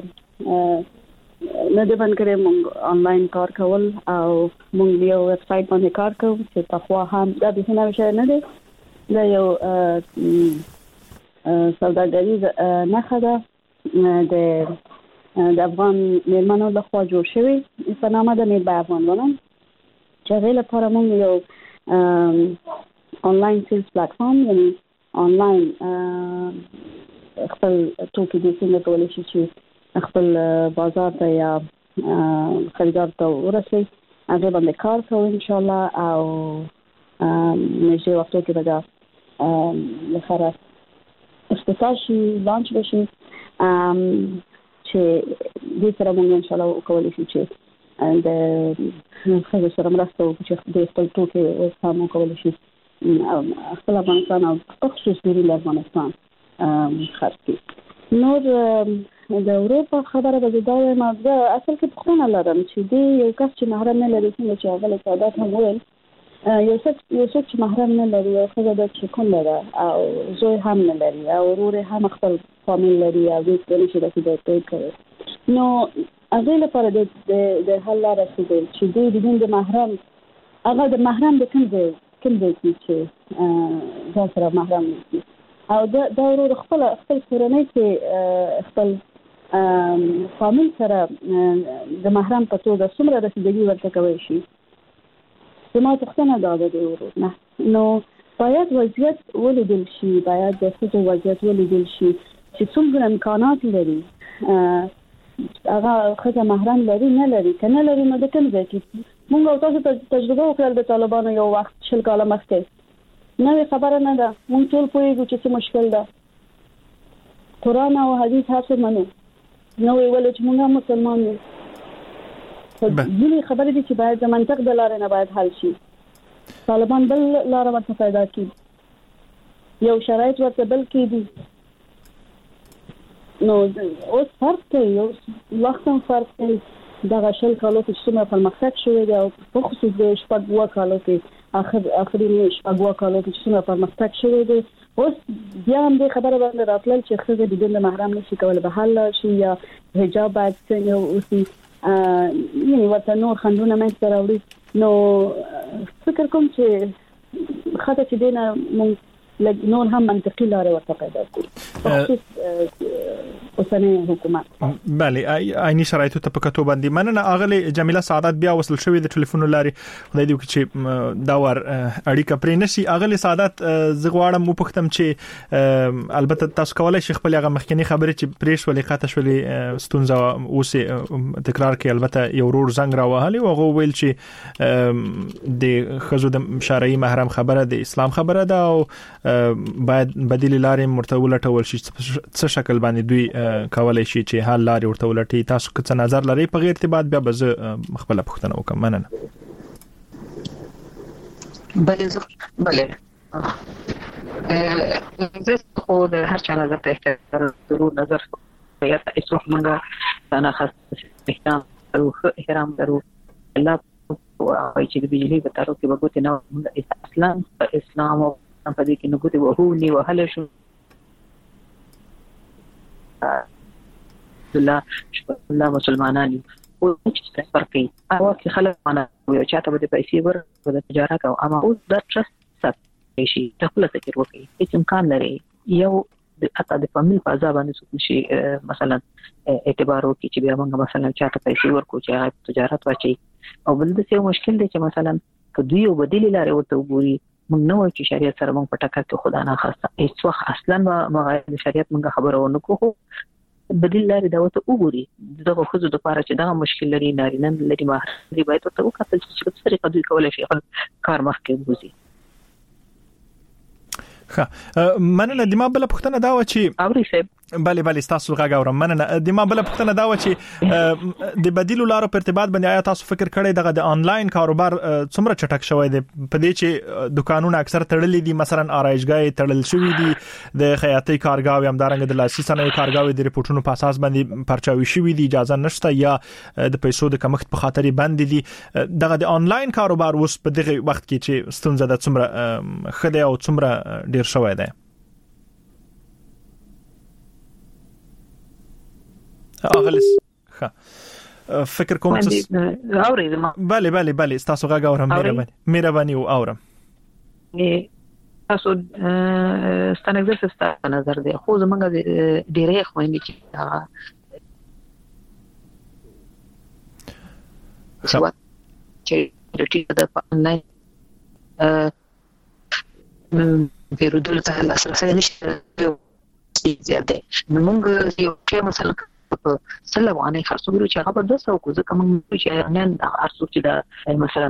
نه دی بند کړی مونږ آنلاین کار کول او مونږ یو ویب سټ باندې کار کوو چې تخوا هم دا د نه وشي نه دی دا یو سوداګریز نه خده د د افغان میرمنو له خوا جوړ شوی په نامه د میل بای افغان ونن چې غیر لپاره موږ یو آنلاین سیلز پلیټفارم یعنی آنلاین خپل توکي د څنګه کولای شي چې خپل بازار ته یا خریدار ته ورسوي هغه باندې کار کوو ان شاء الله او نشي وختو کې به دا لخره استفاده شي لانچ بشي چې دې سره موږ ان شاء الله وکولای شو چې د خلکو سره مرسته وکړو چې د خپل توکي سمو کولای شي خپل افغانستان او خصوص د افغانستان خرڅي نور د اروپا خبره به دا ما د اصل کې پښتنه لرم چې دی یو کس چې محرم نه لري څنګه چې هغه له سعادت هم ویل یو څه یو څه چې محرم نه لري او خو د چکون لري او زوی هم نه لري او ورور هم خپل فامیل لري او د دې چې د دې کوي نو هغه لپاره د د حل لاره چې دی د دین د محرم هغه د محرم د کوم ځای کوم ځای چې ځان سره محرم دي او دا د ورور خپل خپل کورنۍ کې خپل فامیل سره د محرم په توګه څومره رسیدګي ورته کوي شي زما پوښتنه دا ده د ورور نه نو باید وضعیت ولیدل شي باید د څه وضعیت ولیدل شي چې څومره امکانات لري هغه خزه محرم لري نه لري کنه لري نو د کوم ځای کې موږ تاسو ته تجربه وکړل د طالبانو یو وخت شل کاله مخکې نو خبره نه ده مونږ ټول پوهیږو چې څه مشکل ده قرآن او حدیث هر څه منو نو ویل چې موږ مسلمان یو ځینې خبرې دي چې باید د منطق د لارې نه باید حل شي. طالبان بل لار ورته پیدا کړي یو شرایط ورته بل کې دي نو اوس فرق کوي یو وخت هم فرق کوي دغه شل کالو کې څومره پرمختګ شوی دی او په خصوص د شپږ وو کالو کې اخر اخري شپږ وو کالو کې څومره پرمختګ شوی دی. اوس بیا هم دې خبره باندې راتلل چې ښځې د دین محرم نشي کول به حل شي یا حجاب باید څنګه اوسي یعنی ورته نور خندونه مې سره وړي. نو فکر کوم چې خاطر چې دینه مونږ نور هم منطقي لارې ورته پیدا کړو خصوص اوسنی حکومت. بله عیني شرایطو ته په کتو باندې مننه. اغلی جمیله سعادت بیا وصل شوې د ټلیفون لارې خدای دې وکړي چې دا ور اړیکه پرې نشي. اغلی سعادت زه غواړم مو پختم چې البته تاسو کولای شئ خپل هغه مخکنی خبرې چې پرېښ ولې قاطع شولې ستونزه اوس تکرار کړئ. البته یو ورور زنګ راوهلی او هغه ویل چې د خزو د شرعي محرم خبره د اسلام خبره ده او باید بدیل لارې مرته ولټول شي څه شکل باندې دوی کولای شي چې حل لارې ورته ولټي. تاسو څه نظر لرئ په غیر ارتباط بیا به زه خپل پوښتنه وکم. مننه. بله بله زه خو د هر چا نظر ته احترام ضرور نظر یا اسو موږ انا خاص احترام او احترام درو الله او چې د بجلی په تارو کې وګورئ نو اصلا اسلام او په دې کې نو ګوتې وهونی وهله شو الله الله مسلمانان او چې فرقي او چې خلک معنا یو چاته به پیسې ور د تجارت او اما او د ترست ست شي ته خپل فکر وکړي هیڅ امکان لري یو د اته د فامیل په ځای باندې څه شي مثلا اعتبار وکړي چې بیا موږ مثلا چاته پیسې ورکو چې تجارت واچي او بل د څه مشکل دی چې مثلا کدی یو بدیل لري ورته وګوري موږ نو چې شریعت سره موږ په ټکر کې خدا نه خاصه هیڅ وخت اصلا مغایر شریعت موږ خبره ونه کوو بدیل لري دا وته وګوري دغه خزو د پاره چې دا مشکل لري نارینه لري ما دی باید ته وکړل چې څه طریقه دوی کولای شي کار مخکې وځي. ښه مننه. د ما بل پوښتنه دا و چې اوري صاحب بله بله تاسو غږ اورم. مننه. د ما بل پوښتنه دا و چې د بدیل لارو په ارتباط باندې آیا تاسو فکر کړی دغه د انلاین کاروبار څومره چټک شوی دی په دې چې دکانونه اکثر تړلې دي مثلا آرایشګاه تړل شوی دي د خیاطۍ کارګاوي همدارنګه د لاسي صنایع کارګاوي د ریپورتونو په اساس باندې پرچاوي شوی دي اجازه نشته یا د پیسو د کمښت په خاطر باندې دي. دغه د انلاین کاروبار اوس په دغه وخت کې چې ستونزه د څومره خدای او څومره ډیر شوی دی. اغلس ښه فکر کوم چې اورم. بله بله بله تاسو غږ اورم. مهرباني مهرباني او اورم. تاسو ستنګ زړه ستاسو نظر دی خو زمونږ ډیره خويندې چې هغه چې د ټیټه د آنلاین ا پیرودل ته لاسرسي نشته زیاته موږ یو چې مثلا سلام علیکم خاصو ګورو چې هغه په داسو کو ځکه موږ چې نن ارڅو چې دا مثلا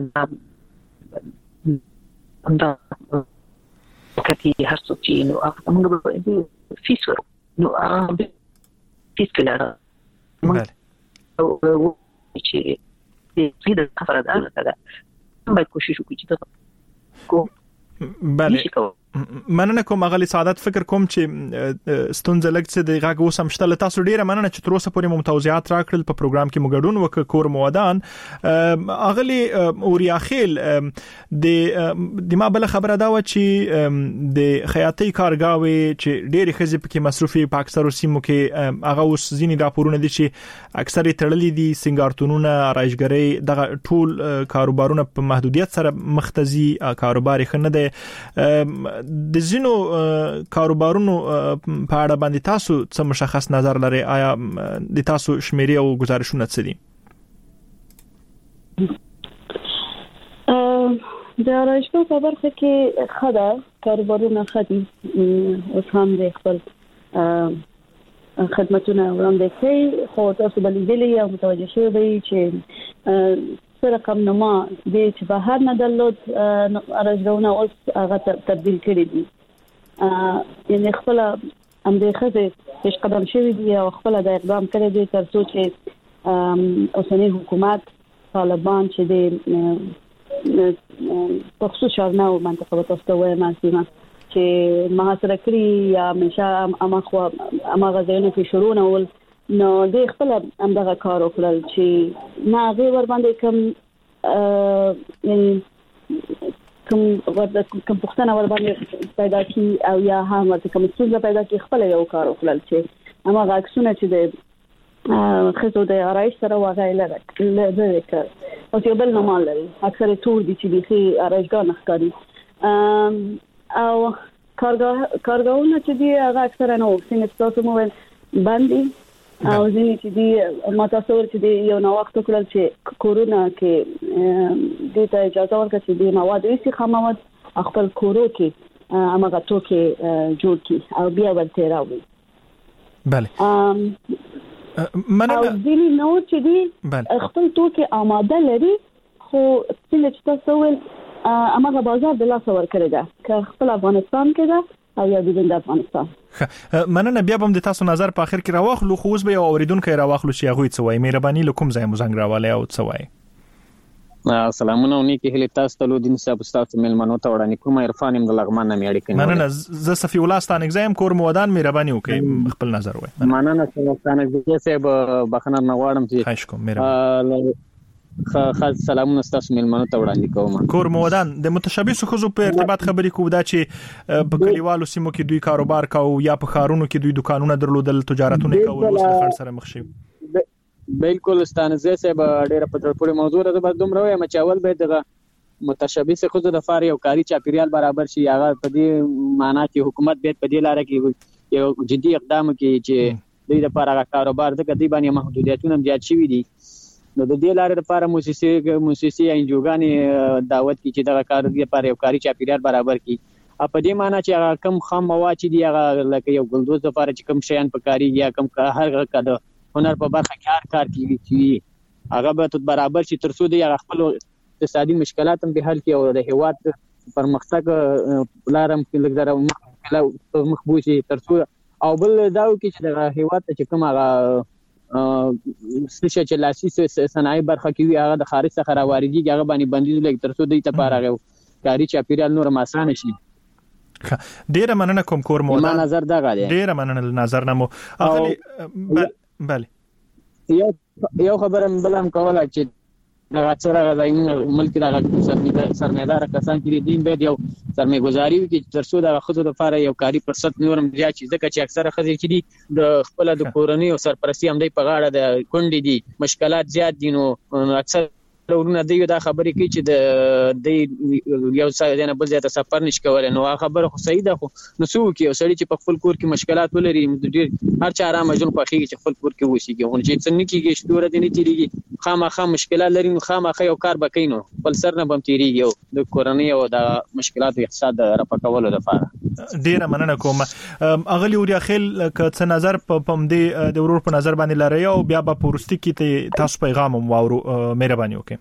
دا کتي هرڅو چې نو موږ به فیس ورو نو هغه فیس کړه موږ او چې دې د افراد ده باید کوشش وکړو چې دا کو بله مننه کوم غلی سعادت. فکر کوم چې ستونزه لګ څه د غاګ وسم شته تاسو ډیره مننه چې تر اوسه پورې مو توضیحات راکړل په پروګرام کې مو ګډون وک کور مودان اغلی اوریا خیل د د ما بل خبره دا و چې د خیاطۍ کارګاوي چې ډېری خزې پکې مصرفي په اکثر سیمو کې هغه اوس ځینې راپورونه دي چې اکثر تړلې دي سنگارتونونه رایشګرۍ دغه ټول کاروبارونه په محدودیت سره مختزي کاروبار خنه ده. د زینو کاروبارونو په اړه باندې تاسو څه مشخص نظر لرئ؟ آیا د تاسو شمیرې او گزارشونه څه دي؟ د راشنو په برخه کې خدا کاروبارونه خدي اوس هم د خپل خدماتونه وړاندې کوي خو تاسو بلې دلی او متوجه شوی چې رقم نما د چې بهر نه درلود ارزونه اوس هغه تبديل کړی دي یعنی خپل هم د خزه هیڅ قدم شوی دی او خپل د اقدام کړی دی تر څو چې اوسنی حکومت طالبان چې د په خصوص شارناو منطقه وتستوي ماسیمه چې محاصره کړی یا همیشه اما خو اما غزيونه کې شروع نه ول نو د خپل همدغه کار وکړل چې نه غي ور باندې کوم یعنی کوم ورته کوم پښتنه ور باندې پیدا کی او یا هم ورته کوم څه پیدا کی خپل یو کار وکړل چې اما غاښونه چې د خزو د آرایش سره واغایله لري کړ او چې بل نمال لري اکثر ټول دي چې بيخي آرایشګاه نه ښکاري او کارګاه کارګاونه چې دی هغه اکثر نه وښینې تاسو مو باندې او ځینې چې دی ماته څور چې دی یو نو وخت کړل چې کورونا کې د ته اجازه ورکړه چې دی مواد یې خامواد خپل کورو کې هغه ټوکې جوړ کی او بیا ورته راوړي بله مننه او ځینې نو چې دی خپل ټوکې آماده لري خو څنګه چې تاسو ول امغه بازار د لاس ور کړی دا که خپل افغانستان کې دا او یا د افغانستان مننه بیا هم د تاسو نظر په اخر کې راوخلو خو اوس به اوریدونکو راوخلو چې هغه څه وایي مهرباني لکم ځای مو زنګ راواله او څه وایي سلامونه ونی کې هله تاسو ته لودین صاحب تاسو ملمنو ته وړاندې کوم عرفان هم د لغمان نه میړی کوي مننه ز صفی الله ستان اگزام کور مودان مهرباني وکړئ خپل نظر وایي مننه ستان اگزام صاحب بخنه نغواړم چې خواهش کوم مهرباني خاص سلامونه تاسو ملمنو ته وړاندې کوم کور مودان د متشابه خزو په ارتباط خبرې کوو دا چې په کلیوالو سیمو کې دوی کاروبار کاو یا په خارونو کې دوی دکانونه درلودل تجارتونه کول اوس د خړ سره مخ شي بالکل ستانزه صاحب ډیره په ټول موضوع ده به دومره وایم چې اول به دغه متشابه خزو د فار یو کاری چاپیریال برابر شي هغه په دې معنی چې حکومت به په دې لار کې یو جدي اقدام کوي چې دوی د لپاره کاروبار د کدی باندې محدودیتونه زیات شوي دي نو د دې لارې لپاره موسسي موسسي انجوګانی دعوت کی چې دا کار دی لپاره یو کاری چاپیریال برابر کی په دې معنی چې کم خام مواد چې دی هغه لکه یو ګلدوز لپاره چې کم شیان پکاري یا کم هر کده هنر په برخه کې هر کار کیږي چې هغه به برابر شي تر څو دی هغه خپل اقتصادي مشکلات هم به حل کړي او د هیواد پرمختګ لارم کې لګره مخبوشي تر څو او بل داو کې چې د هیواد چې کوم هغه سشه چې لاسي صنایع برخه کې وي هغه د خارج څخه راوړيږي هغه باندې بندیز لګ تر څو د لپاره غو کاری چاپیریال نور آسان شي ډیره مننه کوم کور مو ما نظر دا غاړي ډیره مننه نظر نمو اغلی بله یو یو خبره بلم کوله چې دا څنګه غواړي ملک دا سرمایدار کسان کې دین به یو سرمایه‌ګذاري وکړي تر څو دا خود د لپاره یو کاری فرصت نورم زیات شي ځکه چې اکثره خزې چې دي د خپل د کورنۍ او سرپرستی هم دی په غاړه د کونډې دي مشکلات زیات دي نو اکثر ورونه دی دا خبرې کوي چې د د یو څه نه بل ځای ته سفر نشي کولای نو خبره خو صحیح ده خو نو څو کې سړی چې په خپل کور کې مشکلات ولري ډیر هر چا آرام ژوند خوښیږي چې خپل کور کې وشيږي خو چې څنګه کېږي شتوره دي نه تیریږي خامخا مشکلات لري نو خامخا یو کار بکینو بل سر نه بم تیریږي او د کورنۍ او د مشکلات اقتصاد رپکولو لپاره ډیره مننه کوم اغلی وریا خیل ک څه نظر په پم دی د ورور په نظر باندې لري او بیا په پورستی کې تاسو پیغام واورو مهرباني وکړئ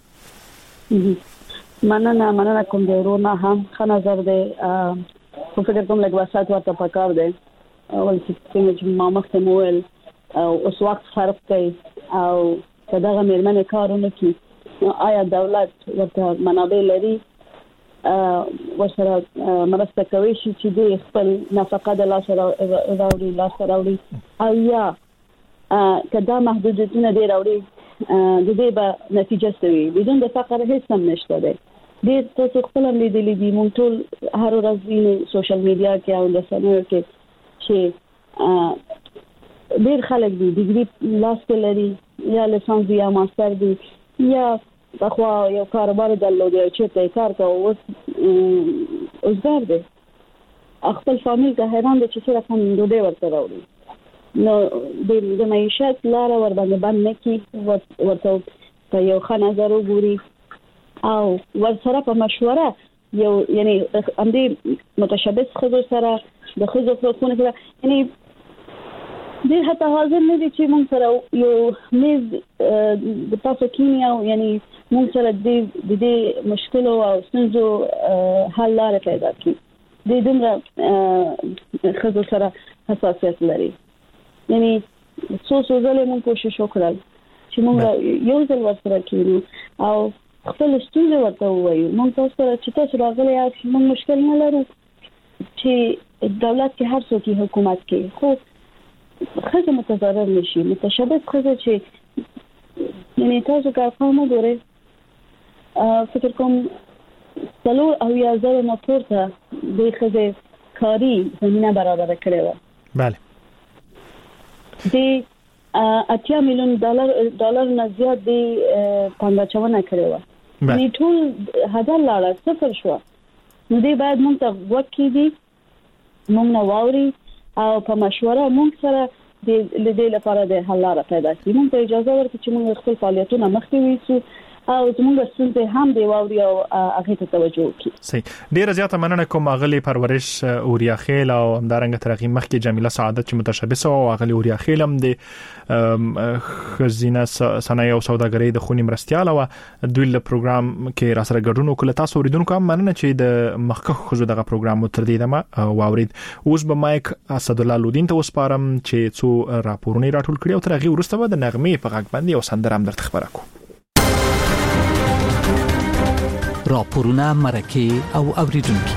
مننه مننه کوم دی ورور نه هم ښه نظر دی خو فکر کوم لږ وسات ورته پکار دی اول چې ما مخته مول او اوس وخت فرق کوي او دغه مېرمنې کارونه کوي آیا دولت ورته منابع لري ورسره مرسته کوي چې د خپل نفقه د لاس راوړي لاس راوړي او یا کدا محدودیتونه دی راوړي د دې به نتیجه ستوي بدون د فقر هیڅ هم نشته دی د تاسو خپل لیدلې دي مونږ ټول هر ورځ وینو سوشل میډیا کې او د سنوي کې چې ډېر خلک دي ډیګري لاس کې لري یا لیسانس یا ماستر دي یا خو یو کاروبار درلودي چې ته کار کوي اوس اوسګر دی خپل فامیل ته حیران دي چې څنګه کوم دوی ورته راوړي نو د د معیشت لار ور باندې باندې کی ورته په یو ښه نظر وګوري او ورسره په مشوره یو یعنی هم دې متشابه خزو سره د خزو په خونه کې یعنی دې حتی حاضر نه دي چې موږ سره یو میز د تاسو کینیا یعنی موږ سره د دې مشکل او ستونزو حل لارې پیدا کړي د دې خزو سره حساسیت لري. یعنی څو څو ځله موږ کوشش وکړل چې موږ یو ځل ورسره کېنو او خپل ستونزې ورته ووایو. موږ تاسو سره چې تاسو راغلي یاست، موږ مشکل نه لرو چې دولت کې هر څوک حکومت کې، خو خزه متضرر نشي. متشدد خزه چې یعنی تاسو که افغان وګورئ فکر کوم څلور او یا زره نه پورته د خزه کاری زمينه برابر کړې و. بله. د اتیا میلیون ډالر ډالر نه زیات دی پنځه کړې و. یعنی ټول هزار لاړه صفر شو. نو دی باید موږ ته وکړي دي موږ نه واوري او په مشوره موږ سره د لیدل لپاره د حل لاره پیدا شي. موږ ته اجازه ورکړي چې موږ خپل فعالیتونه مخکې ویسو او زموږ ستونزې هم دی واوري او هغه ته توجه وکړي. صحیح. ډیره زیاته مننه کوم اغلی پرورش اوریا خیل او همدارنګه ترغی مخکې جمیله سعادت چې متشبثه او اغلی اوریا خیل هم د خزینه صنایع او سوداګرۍ د خونی مرستيال او دوی له پروګرام کې را سره ګډون وکړ. تاسو اوریدونکو هم مننه چې د مخکخ خزو دغه پروګرام تر دې دمه واورید. اوس به مایک اسد الله لودین ته وسپارم چې څو راپورونه راټول کړي او ترغی ورسته به د نغمه په غږ باندې او سندره هم درته خبره کوم. راپورونه مرکه او اوریدونکو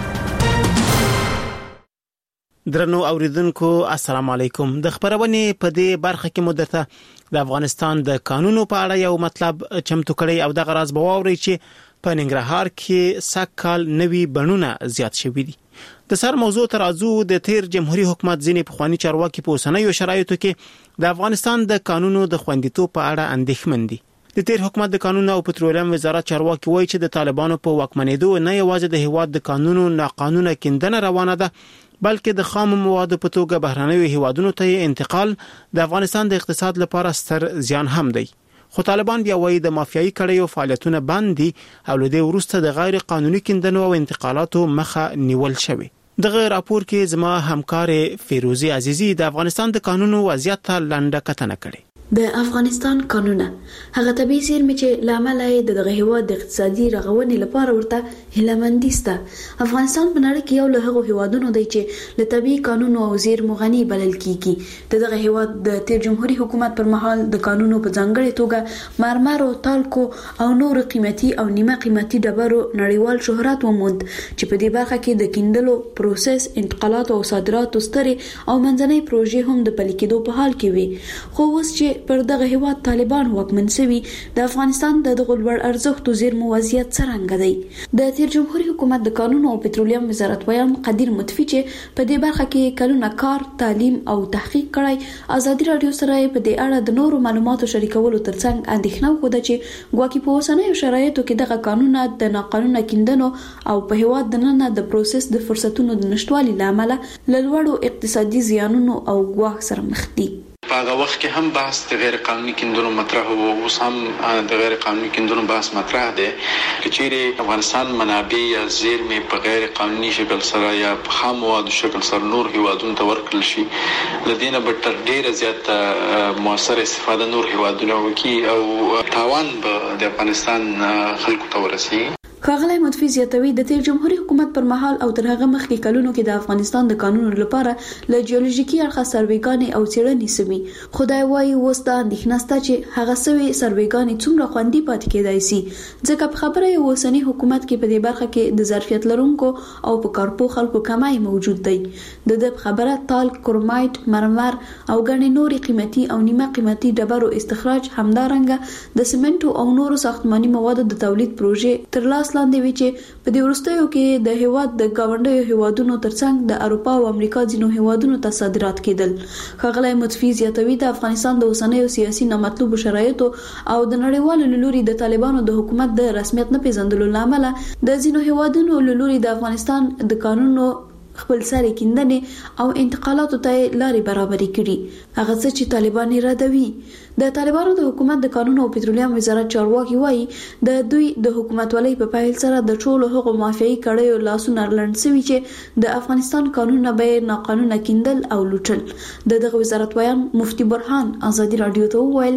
درنو اوریدونکو السلام علیکم. د خبرونه په دې برخه کې مدته د افغانستان د قانونو په اړه یو مطلب چمتو کړی او د غراز بواوري چې په ننګرهار کې سکهال نوي بڼونه زیات شوي دي. د سر موضوع ترازو د تیر جمهوریت حکومت ځینې پخوانی چارواکي په اوسنیو شرایطو کې د افغانستان د قانونو د خوندیتوب په اړه اندېښمن دي. د تیر حکومت د قانون او پټرولیم وزارت چارواکي وایي چې د طالبانو په واکمنېدو نه یوازې د هیواد د قانونو ناقانونه کیندنه روانه ده بلکې د خام موادو په توګه بهرنیو هیوادونو ته انتقال د افغانستان د اقتصاد لپاره ستر زیان هم دی. خو طالبان بیا وایي د مافیایي کړیو فعالیتونه بند دي او له دې وروسته د غیر قانوني کیندنو او انتقالاتو مخه نیول شوی. دغه راپور کې زما همکار فیروزی عزیزی د افغانستان د قانونو وضعیت ته لنډه کتنه کړې. د افغانستان قانونه هغه طبي زیرمې چې لامل یې دغه هیواد د اقتصادي رغونې لپاره ورته هلمندیسته. افغانستان په نړۍ کې یو له هغو هیوادونو دی چې له طبي قانونو او زیرمو غني بلل کیږي. دغه هیواد د تیر جمهوریت حکومت پر مهال د قانونو په ځانګړي توګه مرمر او تالکو او نور قیمتي او نیمه قیمتي ډبرو نړیوال شهرت وموند چې په دې برخه کې د کیندلو پروسس، انتقالات او صادراتو سترې او منځنۍ پروژې هم د پلي کېدو په حال کې وي. خو اوس چې پر دغه هیواد طالبان واکمن شوي د افغانستان د دغه لوړ ارزښتو زیرمو وضعیت څرنګه دی. د تیر جمهوریت حکومت د قانون او پټرولیم وزارت ویان قدیر متفی چې په دې برخه کې کلونه کار، تعلیم او تحقیق کړی ازادي رادیو سره په دې اړه د نورو معلوماتو شریکولو ترڅنګ اندېښنه وکړه چې ګواکې په اوسنیو شرایطو کې دغه قانونه د ناقانونه کیندنو او په هیواد دننه د پروسس د فرصتونو د نشټوالي لامل له لوړو اقتصادي زیانونو او ګواښ سره مخ دي. په هغه وخت کې هم بحث د غیر قانوني کیندنو مطرح وو، اوس هم د غیر قانوني کیندنو بحث مطرح دی. کچېرې افغانستان منابع یا زیرمې په غیر قانوني شکل سره یا په خام موادو شکل سره نور هیوادونو ته ورکړل شي، لدینه به تر ډیره زیات موثر استفاده نور هیوادونه وکړي او تاوان به د افغانستان خلکو ته ورسي. ښاغلی متفی زیاتوي د تیر جمهوریت حکومت پر مهال او تر هغه مخکې کلونو کې د افغانستان د قانونو لپاره له جیولوژیکي اړخه سروېګانې او څېړنې سوي. خدای وایي اوس دا اندېښنه شته چې هغه سوي سروېګانې څومره خوندي پاتې کېدای سي، ځکه په خبره یې اوسني حکومت کې په دې برخه کې د ظرفیت لرونکو او په کارپو خلکو کمای موجود دی. د دې خبره تالک، کرومایټ، مرمر او ګڼې نورې قیمتي او نیمه قیمتي ډبرو استخراج، همدارنګه د سیمنټو او نورو ساختماني موادو د تولید پروژې تر لاس لاندې وی چې په دې وروستیو کې د هیواد د گاونډیو هیوادونو ترڅنګ د اروپا او امریکا ځینو هیوادونو ته صادرات کېدل. ښاغلی متفی زیاتوي د افغانستان د اوسنیو سیاسي نامطلوبو شرایطو او د نړیوالو له لوري د طالبانو د حکومت د رسمیت نه پیژندلو لامل د ځینو هیوادونو له لوري د افغانستان د قانونو خپل سره کیندنې او انتقالاتو ته لارې برابرې کړي، هغه څه چې طالبان ردوي. د طالبانو د حکومت د قانون او پټرولیم وزارت چارواکي وایي د دوی د حکومتولۍ په پایل سره د ټولو هغو مافیایي کړیو لاسونه لړند شوي چې د افغانستان قانونونه به ناقانونه کیندل او لوټل. د دغه وزارت ویان مفتي برهان ازادي رادیو ته وویل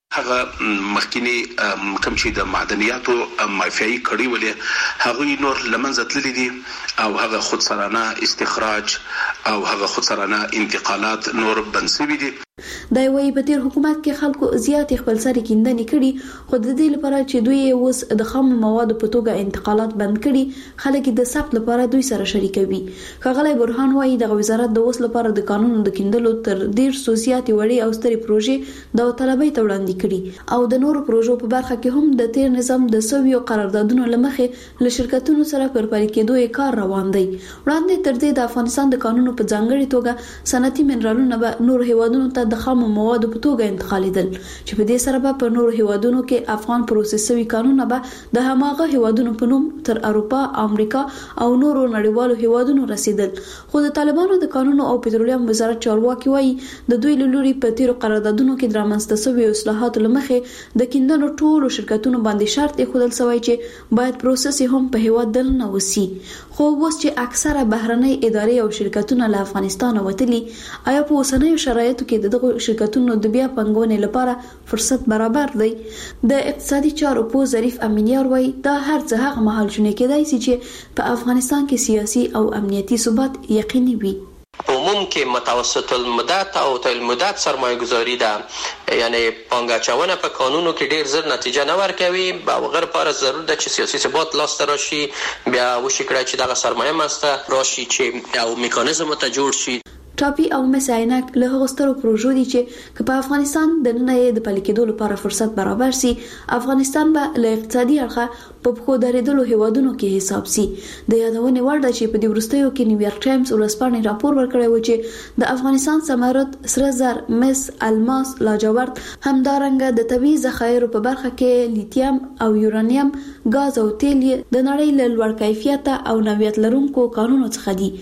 هغه مخکینی کوم چې د معدنیاتو مافیایي کړي ولې هغه نور لمنځه تللي دي او هغه خودسرانه استخراج او هغه خودسرانه انتقالات نور بنسوي دي. دا وایي په تیر حکومت کې خلکو زیات خپل سره کیندنې کړي، خو د دې لپاره چې دوی اوس د خام موادو په توګه انتقالات بند کړي، خلک د ثبت لپاره دوی سره شریکوي. ښاغلی برهان وایي د وزارت د اوس لپاره د قانون د کیندلو تر ډیر سوسیاتي وړي او ستري پروژې د طلبۍ ته وړاندې کړي او د نورو پروژو په برخه کې هم د تیر نظام د سویو قراردادونو لمخې له شرکتونو سره پر پلي کېدو کار روان دی. وړاندې تر دې د افغانستان د قانونو په ځانګړي توګه صنعتي منرالونه به نور هیوادونو ته د خام موادو په توګه انتقالیدل، چې په دې سره به په نورو هیوادونو کې افغان پروسس شوي کانونه به د هماغه هیوادونو په نوم تر اروپا، امریکا او نورو نړیوالو هیوادونو رسیدل. خو د طالبانو د قانونو او پټرولیم وزارت چارواکي وایي د دوی له لوري په تیرو قراردادونو کې د رامنځته شوي اصلاحاتو لمخې د کیندنو ټولو شرکتونو باندې شرط ایښودل شوی چې باید پروسس هم په هیواد دننه وسی. خو اوس چې اکثره بهرنۍ ادارې او شرکتونه له افغانستان وتلي، آیا په اوسنیو شرایطو کې دغه شرکتونو د بیا پنګونې لپاره فرصت برابر دی؟ د اقتصادي چارو په ظریف امینیار وایي دا هر څه هغه مهال شونې کېدای شي چې په افغانستان کې سیاسي او امنیتي ثبات یقیني وي. عموم کې متوسط المدت او طویل المدت سرمایه گذاری ده، یعنی پانګاچونه په قانونو کې ډیر زر نتیجه نه ورکوي. او غیر پر ضرور ده چې سیاسي ثبات لاسته راشي، بیا وشي کړی چې دغه سرمایه مسته راشي چې او میکانیزم ته جوړ شي. ټاپي او مساینک له هغو سترو پروژو دي چې په افغانستان د نن یې د پلي کېدو لپاره فرصت برابر سي، افغانستان به له اقتصادي اړخه په پښو درېدلو هیوادونو کې حساب سي. د یادونې وړ ده چې په دې وروستیو کې نیویارک ټایمز ورځپاڼې راپور ورکړی و چې د افغانستان ثمرات سره زر، مس، الماس، لاجورد، همدارنګه د طبیعي ذخایرو په برخه کې لیتیم او یورانیم، ګاز او تیل د نړۍ له لوړ کیفیته او نوعیت لرونکو کانونو څخه دي.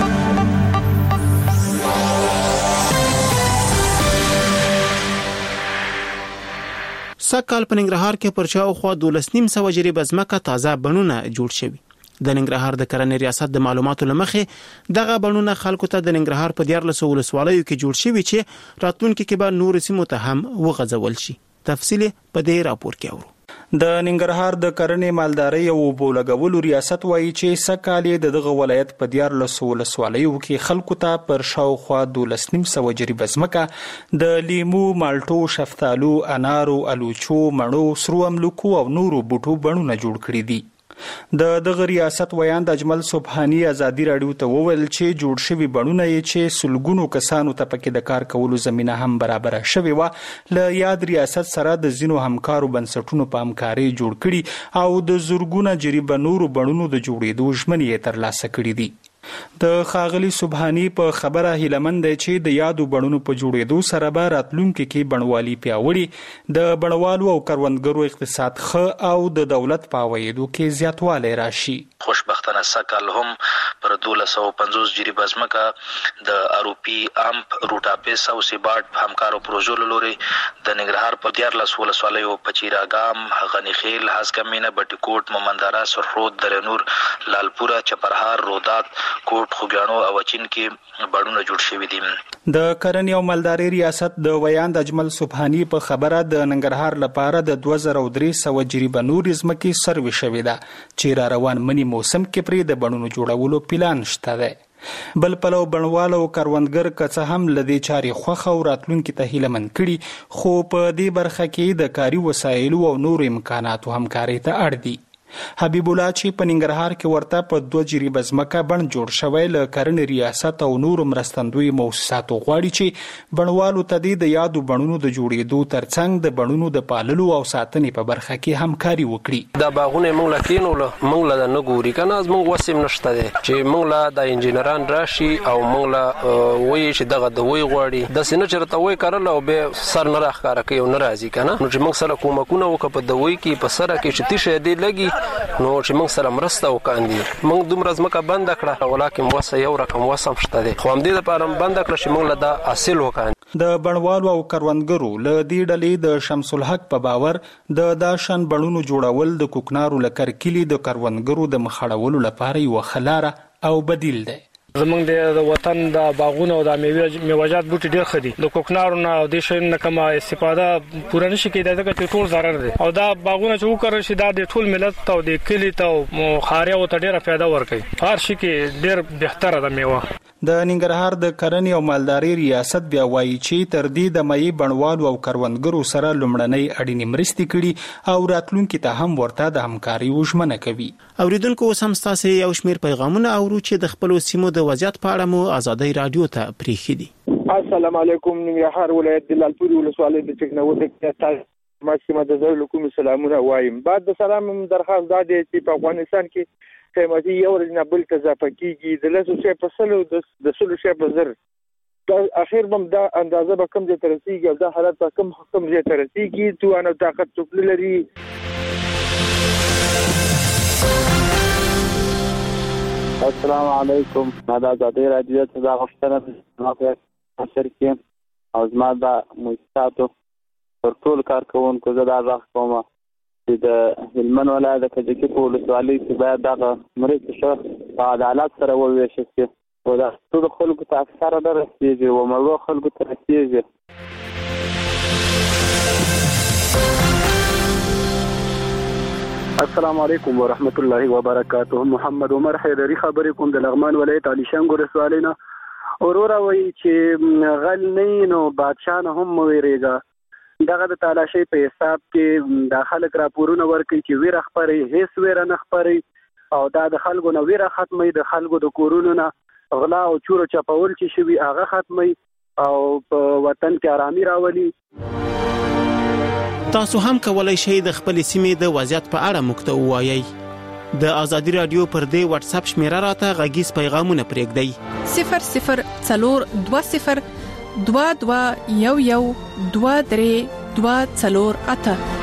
سکهال په ننګرهار کې پر شاوخوا دولس نیم سوه جریبه ځمکه تازه بڼونه جوړ شوي. د ننګرهار د کرنې ریاست د معلوماتو لمخې دغه بڼونه خلکو ته د ننګرهار په دیارلسو ولسوالیو کې جوړ شوي چې راتلونکي کې به نور سیمو ته هم وغځول شي. تفصیل په دې راپور کې اورو. د ننګرهار د کرنې مالدارۍ او اوبو لګولو ریاست وایي چې سکهال د دغه ولایت په دیارلسو ولسوالیو کې خلکو ته پر شاوخوا دولس نیم سوه جریبه ځمکه د لیمو، مالټو، شفتالو، انارو، الوچو، مڼو، سرو املوکو او نورو بوټو بڼونه جوړ کړي دي. د دغه ریاست ویاند اجمل سبحانی ازادي راډیو ته وویل چې جوړ شوي بڼونه یې چې سلګونو کسانو ته پکې د کار کولو زمینه هم برابره شوې وه، له یاد ریاست سره د ځینو همکارو بنسټونو په همکارۍ جوړ کړي او د زرګونه جریبه نورو بڼونو د جوړېدو ژمنې یې ترلاسه کړي دي. د ښاغلي سبحانی په خبره هیلمند دی چې د یادو بڼونو په جوړېدو سره به راتلونکي کې بڼوالي پیاوړي، د بڼوالو او کروندګرو اقتصاد ښه او د دولت په عوایدو کې زیاتوالی راشي. خوشبختانه سکهال هم پر دولس سوه پنځوس جریبه ځمکه د اروپي امپ، روټاپس او سیباټ همکارو پروژو له لوري د ننګرهار په دیارلسو ولسوالیو په چیراګام، غنیخیل، هسکمینه، بټي کوټ، مومندره، سرخرود، درنور، لالپوره، چپرهار، رودات، کوټ، خوږیاڼو او اچین کې بڼونه جوړ شوي دي. د کرنې او مالدارۍ ریاست د ویاند اجمل سبحانی په خبره د ننګرهار لپاره د دوه زره درې سوه جریبه نورې ځمکې سروې شوې ده چې را روان مني موسم کې پرې د بڼونو جوړولو پلان شته دی. بل پلو بڼوال او کروندګر که څه هم له دې چارې خوښه او راتلونکي ته هیله مند کړي، خو په دې برخه کې د کاري وسایلو او نورو امکاناتو همکارۍ ته اړ دي. حبیب الله چې په ننګرهار کې ورته په دوه جریبه ځمکه بڼ جوړ شوی، له کرنې ریاست او نورو مرستندوی موسساتو غواړي چې بڼوالو ته د یادو بڼونو د جوړېدو ترڅنګ د بڼونو د پاللو او ساتنې په برخه کې همکاري وکړي. دا باغونه موږ لا کینول، موږ لا نه ګوري کنه، موږ وسیم نشته دي چې موږ لا د انجینران راشي او موږ لا وایي چې دغه د وی غواړي د سینه چرته وای کارل او به سر نه راخاره کوي او ناراضي کنه، نو چې موږ سره کومکونه وکړه په دوی کې په سره کې چې تیشه دی لګي نو چې موږ سره مرسته وکاندي. موږ دومره ځمکه بند کړه ولکه وسه یو رقم وسم شته دي، خو هم دې لپاره بند کړه چې موږ له دا حاصل وکاندي. د بڼوالو او کروندګرو له دې ډلې د شمس الحق په باور د داشن بڼونو جوړول د کوکنارو لکر کلی د کروندګرو د مخړولو لپاره یو خلاره او بدیل دی. زمونږ د وطن د باغونو او د میوه‌جات بوټي ډېر خدي د کوکنارو نه او د شین نه کومه استفاده پوره نشي کېدای ځکه ټول ضرر دي او دا باغونه چې وکړل شي دا د ټول ملت ته او د کلی ته او خاریا او ته ډېره فایده ورکوي هر شي کې ډېر بهتره ده میوه د ننګرهار د کرنې او مالداري ریاست بیا وایي چې تر دې د مې بڼوالو او کروندګرو سره لومړنۍ اړینې مرستې کړي او راتلونکي ته هم ورته د همکاري وژمنه کوي. اوریدونکو سم ستاسو یو شمیر پیغامونه اورو چې د خپل سیمو د وضعیت په اړه مو آزادۍ رادیو ته پریښي دي. السلام علیکم. ننګرهار ولایت د لالپورې ولسوالۍ د ټکنالوژي ماسیمه د زړه کوم سلامونه وایم. بعد د سلام درخواست دا دی چې په افغانستان کې قیمتي یو ورځ بل اضافه کیږي د لاسو شی په سلو د سلو شی په زر د اخر بم دا اندازه به کم ځای ترسيږي او دا حالت به کم کم ځای ترسيږي تو انو طاقت څوک لري. السلام علیکم. دا د دې راډیو ته دا غوښتنه ده چې او زما دا مستاتو پر ټول کارکونکو زه دا راغ کوم چې د هلمند ولایت د کجکي په ولسوالۍ کې باید دا مرسته شو په عدالت سره وویشل شي او دا ټول خلکو ته اکثره درسیږي او موږ خلکو ته رسیږي. السلام علیکم ورحمت الله وبرکاته. محمد عمر حیدری خبرې کوم د لغمان ولایت علي شنګ ولسوالۍ نه. اورورا وایي چې غل نه نو بادشاه نه هم ویریږي. دغه د تالاشۍ په حساب کې د خلک راپورونه ورکړي چې ویره خبرې هیڅ ویره نه خبرې او دا د خلکو نه ویره ختمي د خلکو د کورونو نه غلا او چور چپاول چې شوي هغه ختمي او په وطن کې آرامي راولي. تاسو هم کولای شئ د خپل سیمې د وضعیت په اړه موږ ته ووایئ. د آزادي رادیو پر دې واتس اپ شمیره راته غږیز پیغامونه پرېږدئ صفر صفر څلور دوه صفر دوه دوه یو یو دوه درې دوه څلور اته.